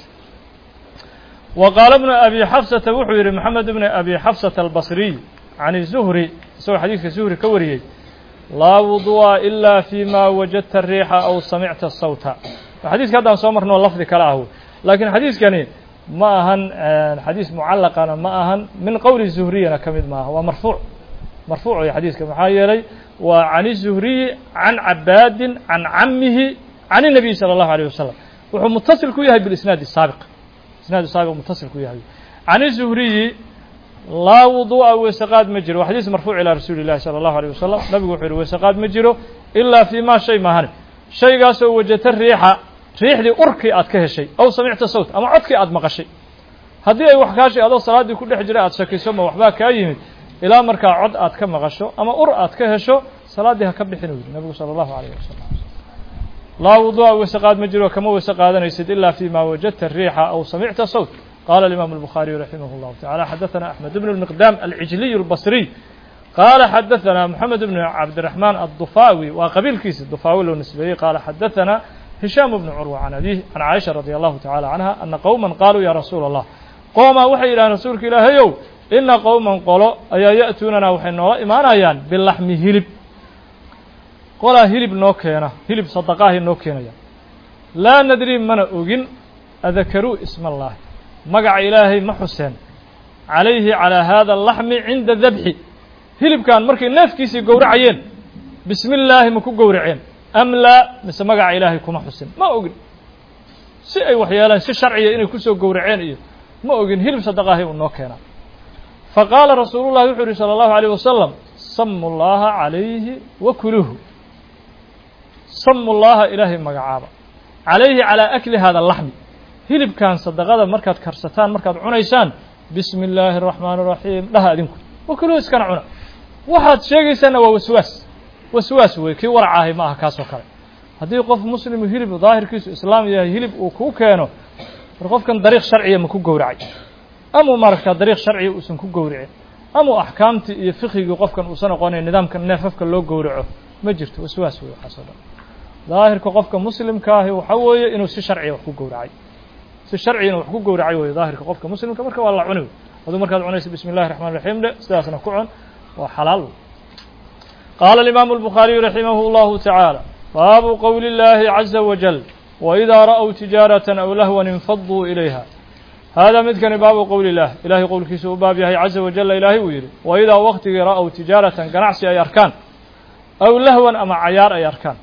وقال ابن أبي حفصة وحير محمد بن أبي حفصة البصري عن الزهري سوى حديث الزهري كوري لا وضوء إلا فيما وجدت الريح أو سمعت الصوت الحديث كذا صامرنا اللفظ كلاه لكن حديث كان ما هن حديث معلق أنا ما هن من قول الزهري أنا كمد ما هو مرفوع يا حديث كما حيري وعن الزهري عن عباد عن عمه عن النبي صلى الله عليه وسلم وهو متصل كويه بالإسناد السابق إسناد السابق متصل كويه عن الزهري لا وضوء وسقاد مجرى وحديث مرفوع إلى رسول الله صلى الله عليه وسلم نبي وحير وسقاد مجرى إلا فيما شيء ما هن شيء قاس وجدت الريحة ريح لي أركي أتكه شيء أو سمعت صوت أما عدك أدمق شيء هذه أي وحكاشي هذا الصلاة دي كل حجرة أتشكي سما وحباك أيهم إلى مركع عد أتكم غشو أما أر أتكه شو صلاة دي هكبر حنوج النبي صلى الله عليه وسلم لا وضوء وسقاد مجرى كما وسقاد يسد إلا فيما وجدت الريحة أو سمعت صوت قال الإمام البخاري رحمه الله تعالى حدثنا أحمد بن المقدام العجلي البصري قال حدثنا محمد بن عبد الرحمن الضفاوي وقبيل كيس الضفاوي النسبي قال حدثنا هشام بن عروة عن أبيه عن عائشة رضي الله تعالى عنها أن قوما قالوا يا رسول الله قوم وحي إلى رسولك إلهي إن قوما قالوا أيا يأتوننا وحينا إيمانيان باللحم هلب قال هلب نوكينا هلب صدقاه نوكينا لا ندري من أوجن أذكروا اسم الله مقع إلهي محسن عليه على هذا اللحم عند الذبح هلب كان مركي نفكيسي قورعين بسم الله مكو قورعين أم لا مس مقع إلهي كما حسن ما أقول سي أي وحيالا سي شرعية إنه كسو قورعين إيه ما أقول هلب صدقاه ونوكينا فقال رسول الله صلى الله عليه وسلم صم الله عليه وكلوه صم الله إلهي مقعابا عليه على أكل هذا اللحم هلب كان صدقادا مركات كرستان مركات عنيسان بسم الله الرحمن الرحيم لها أذنكم وكلوا إسكان عنا واحد شيء سنة وسواس وكي ورعاه معها كاسو كاري هذه قف مسلم هلب ظاهر كيس إسلام يا هلب وكو كانوا رقف كان طريق شرعي مكو قورعي أمو ماركا طريق شرعي وسن كو قورعي أمو أحكامتي فقهي قف كان وسنة قواني النظام كان نافف كان لو قورعه ما جرت وسواس وحصل ظاهر كقف كمسلم كاهي وحوي إنه سي شرعي وكو قورعي الشرعي إنه وحقوق ورعي وظاهر كقفك مسلم كمرك والله عنو هذا مركز عنيس بسم الله الرحمن الرحيم ده استاذنا كعن وحلال قال الإمام البخاري رحمه الله تعالى باب قول الله عز وجل وإذا رأوا تجارة أو لهوا انفضوا إليها هذا مذكر باب قول الله إلهي قول كيسو باب يهي عز وجل إلهي ويري وإذا وقت رأوا تجارة قنعسي أي أركان أو لهوا أما عيار أي أركان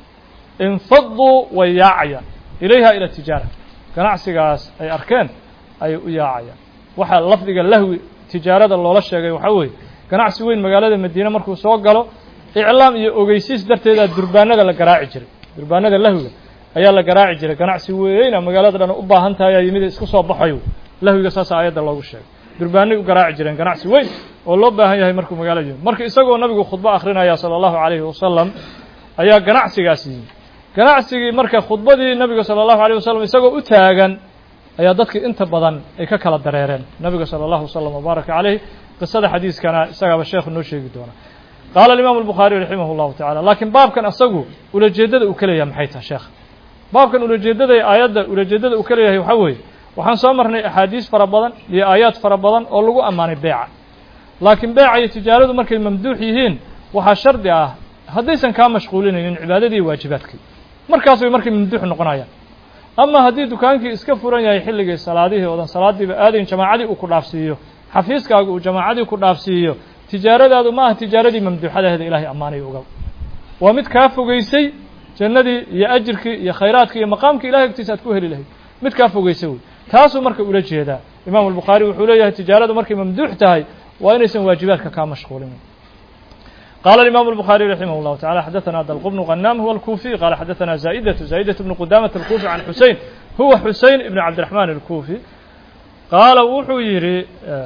انفضوا وياعيا إليها إلى التجارة ganacsigaas ay arkeen ay u yaacayaan waxa lafdiga lahwi tijaarada loola sheegay waxa weeye ganacsi weyn magaalada Madiina markuu soo galo iclaam iyo ogeysiis darteeda durbaanada la garaaci jiray durbaanada lahwiga ayaa la garaaci jiray ganacsi weyn magaalada dhan u baahan tahay yimid isku soo baxayo lahwiga saas aayada loogu sheegay durbaanay u garaaci jireen ganacsi weyn oo loo baahan yahay markuu magaalada yimid markii isagoo nabigu khudba akhrinaya sallallahu alayhi wasallam ayaa ganacsigaasi ganacsigii marka khudbadii nabiga sallallahu alayhi wasallam isagoo u taagan ayaa dadkii inta badan ay ka kala dareereen nabiga sallallahu alayhi wasallam baraka alayhi qisada xadiiskana isagaba sheekhu noo sheegi doona qala al-imam al-bukhari rahimahullahu ta'ala laakin baabkan asagu ula jeedada uu kaleeyahay maxay tahay sheekh baabkan ula jeedada aayada ula jeedada uu kaleeyahay waxa weeye waxaan soo marnay ahadiis fara badan iyo aayad fara badan oo lagu amaanay beeca laakin beeca iyo tijaaradu markay mamduux yihiin waxa shardi ah haddaysan ka mashquulinaynin cibaadadii waajibaadkii markaas way markay mamduux noqonayaan ama haddii dukaankii iska furan yahay xilligii salaadihii oo salaadiiba aadayn jamaacadii uu ku dhaafsiiyo xafiiskaagu uu jamaacadii ku dhaafsiiyo tijaaradaadu ma ah tijaaradii mamduuxadaheeda ilaahay amaanay uga waa mid ka fogeysay jannadii iyo ajirkii iyo khayraadkii iyo maqaamkii ilaahay agtiisa aad ku heli lahayd mid ka fogeysay taasoo marka ula jeedaa imaam al-bukhari wuxuu leeyahay tijaaradu markay mamduux tahay waa inaysan waajibaadka ka mashquulin قال الإمام البخاري رحمه الله تعالى حدثنا دلق بن غنام هو الكوفي قال حدثنا زائدة بن قدامة الكوفي عن حسين هو حسين بن عبد الرحمن الكوفي قال وحويري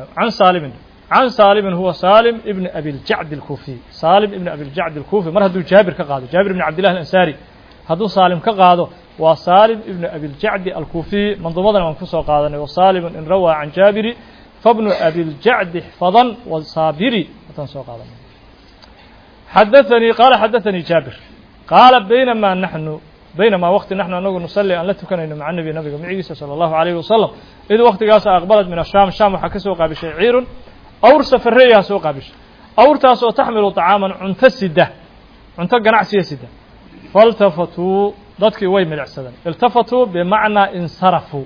عن سالم هو سالم ابن أبي الجعد الكوفي سالم ابن أبي الجعد الكوفي مر هدو جابر كقاضي جابر بن عبد الله الأنصاري هدو سالم كقاضي وصالم ابن أبي الجعد الكوفي منظومة من كسو قادنا وصالم إن روى عن جابر فابن أبي الجعد حفظا والصابري تنسو قادنا قال حدثني جابر قال بينما وقت نحن نقول نصلي أن لا تكن مع النبي عيسى صلى الله عليه وسلم إذ وقت قاس أقبلت من الشام وحكسوا قابش عير أور سفرية سوق قابش أور تاسو تحمل طعاما عنتسدة عنتقنع سيسدة فالتفتوا ضدك وين من العسدان التفتوا بمعنى انصرفوا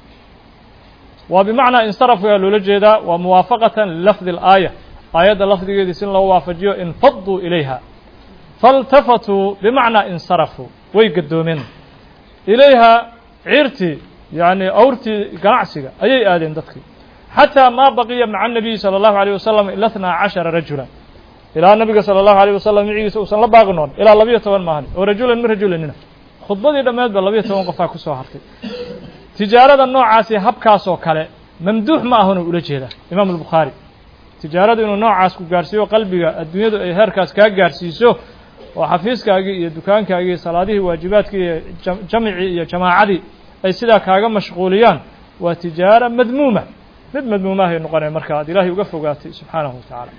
وبمعنى انصرفوا يا لولجيدا وموافقة للفظ الآية آيات اللفظ دي سن لو وافجيو انفضوا إليها فالتفتوا بمعنى انصرفوا ويقدومين إليها عيرتي يعني أورتي قناعسية أي آدين ضدك حتى ما بقي مع النبي صلى الله عليه وسلم إلا 12 رجلا إلى النبي صلى الله عليه وسلم عيسى وصلى باغنون إلى 12 ماهن ورجلا من رجلنا خطبتي دماد ب 12 قفا ku soo hartay tijaarada noocaasi habkaas oo kale mamduux ma ahuna ula jeeda Imam al-Bukhari tijaarada inuu noocaas ku gaarsiyo qalbiga adduunyadu ay heerkaas ka gaarsiiso oo xafiiskaaga iyo dukaankaaga iyo salaadihii waajibaadka iyo jamici iyo jamaacadi ay sida kaaga mashquuliyaan waa tijaara madmuuma mid madmuuma ay noqonay marka aad Ilaahay uga fogaatay subhanahu wa ta'ala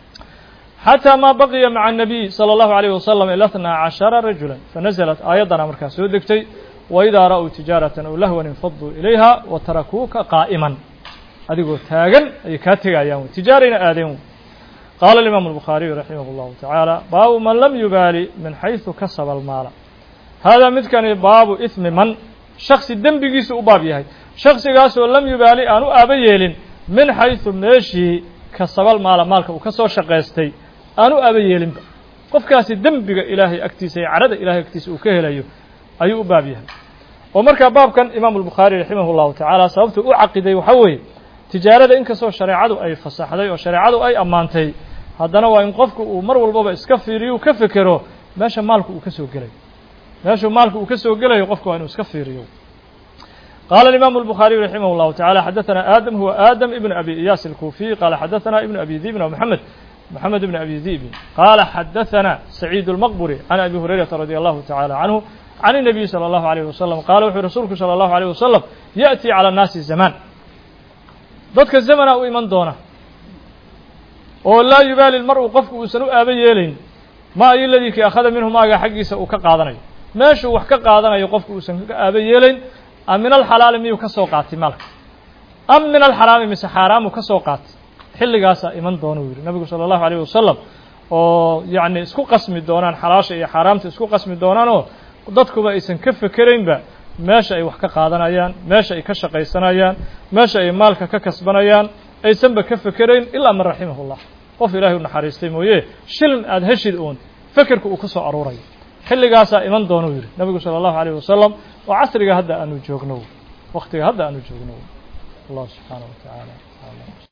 حتى ما بقي مع النبي صلى الله عليه وسلم إلا 12 رجلا فنزلت آياتنا مركز سودكتي وإذا رأوا تجارة أو لهوا انفضوا إليها وتركوك قائما هذه تاغن أي كاتغا يوم تجارين آدم قال الإمام البخاري رحمه الله تعالى باب من لم يبالي من حيث كسب المال هذا مثل باب إثم من شخص الدم بيجيس أبابيه شخص قاس لم يبالي أنو أبيل من حيث ماشي كسب المال مالك وكسر شقيستي أنو أبيلين قفكاسي دنبغا إلهي أكتيسي عرد إلهي أكتيسي وكهلايو أيو بابيها ومركا باب كان إمام البخاري رحمه الله تعالى سببته أعقدي وحوي تجارة إنكسو شريعة أي فصاحة وشريعة أي أمانتي هذا وإن قفك ومر والبابا اسكفيري وكفكرو ماشا مالك وكسو قلي ماشا مالك وكسو قلي وقفك وإنه اسكفيري قال الإمام البخاري رحمه الله تعالى حدثنا آدم هو آدم ابن أبي إياس الكوفي قال حدثنا ابن أبي ذئب محمد بن أبي ذئب قال حدثنا سعيد المقبري عن أبي هريرة رضي الله تعالى عنه عن النبي صلى الله عليه وسلم قال وحي رسولك صلى الله عليه وسلم يأتي على الناس الزمان ضدك الزمن أو إيمان دونه ولا يبالي المرء قفك وسنو أبيلين ما أي الذي أخذ منه ما حقي سأوك قاضني ماشي وحك قاضني قفك وسنو أبيلين أم من الحلال ميو كسوقات مالك أم من الحرام مس حرام كسوقات xilligaasa iman doono yiri nabigu sallallahu alayhi wasallam oo yaani isku qasmi doonaan xalaasha iyo xaraamta isku qasmi doonaan oo dadkuba aysan ka fikiraynba meesha ay wax ka qaadanayaan meesha ay ka shaqaysanayaan meesha ay maalka ka kasbanayaan aysanba ka fikirayn illa man rahimahullah qof ilaahay u naxariistay mooyee shilin aad heshid oon fikirku uu ka soo aruuray xilligaasa iman doono yiri nabigu sallallahu alayhi wasallam oo casriga hadda aanu joogno waqtiga hadda aanu joogno Allah subhanahu wa ta'ala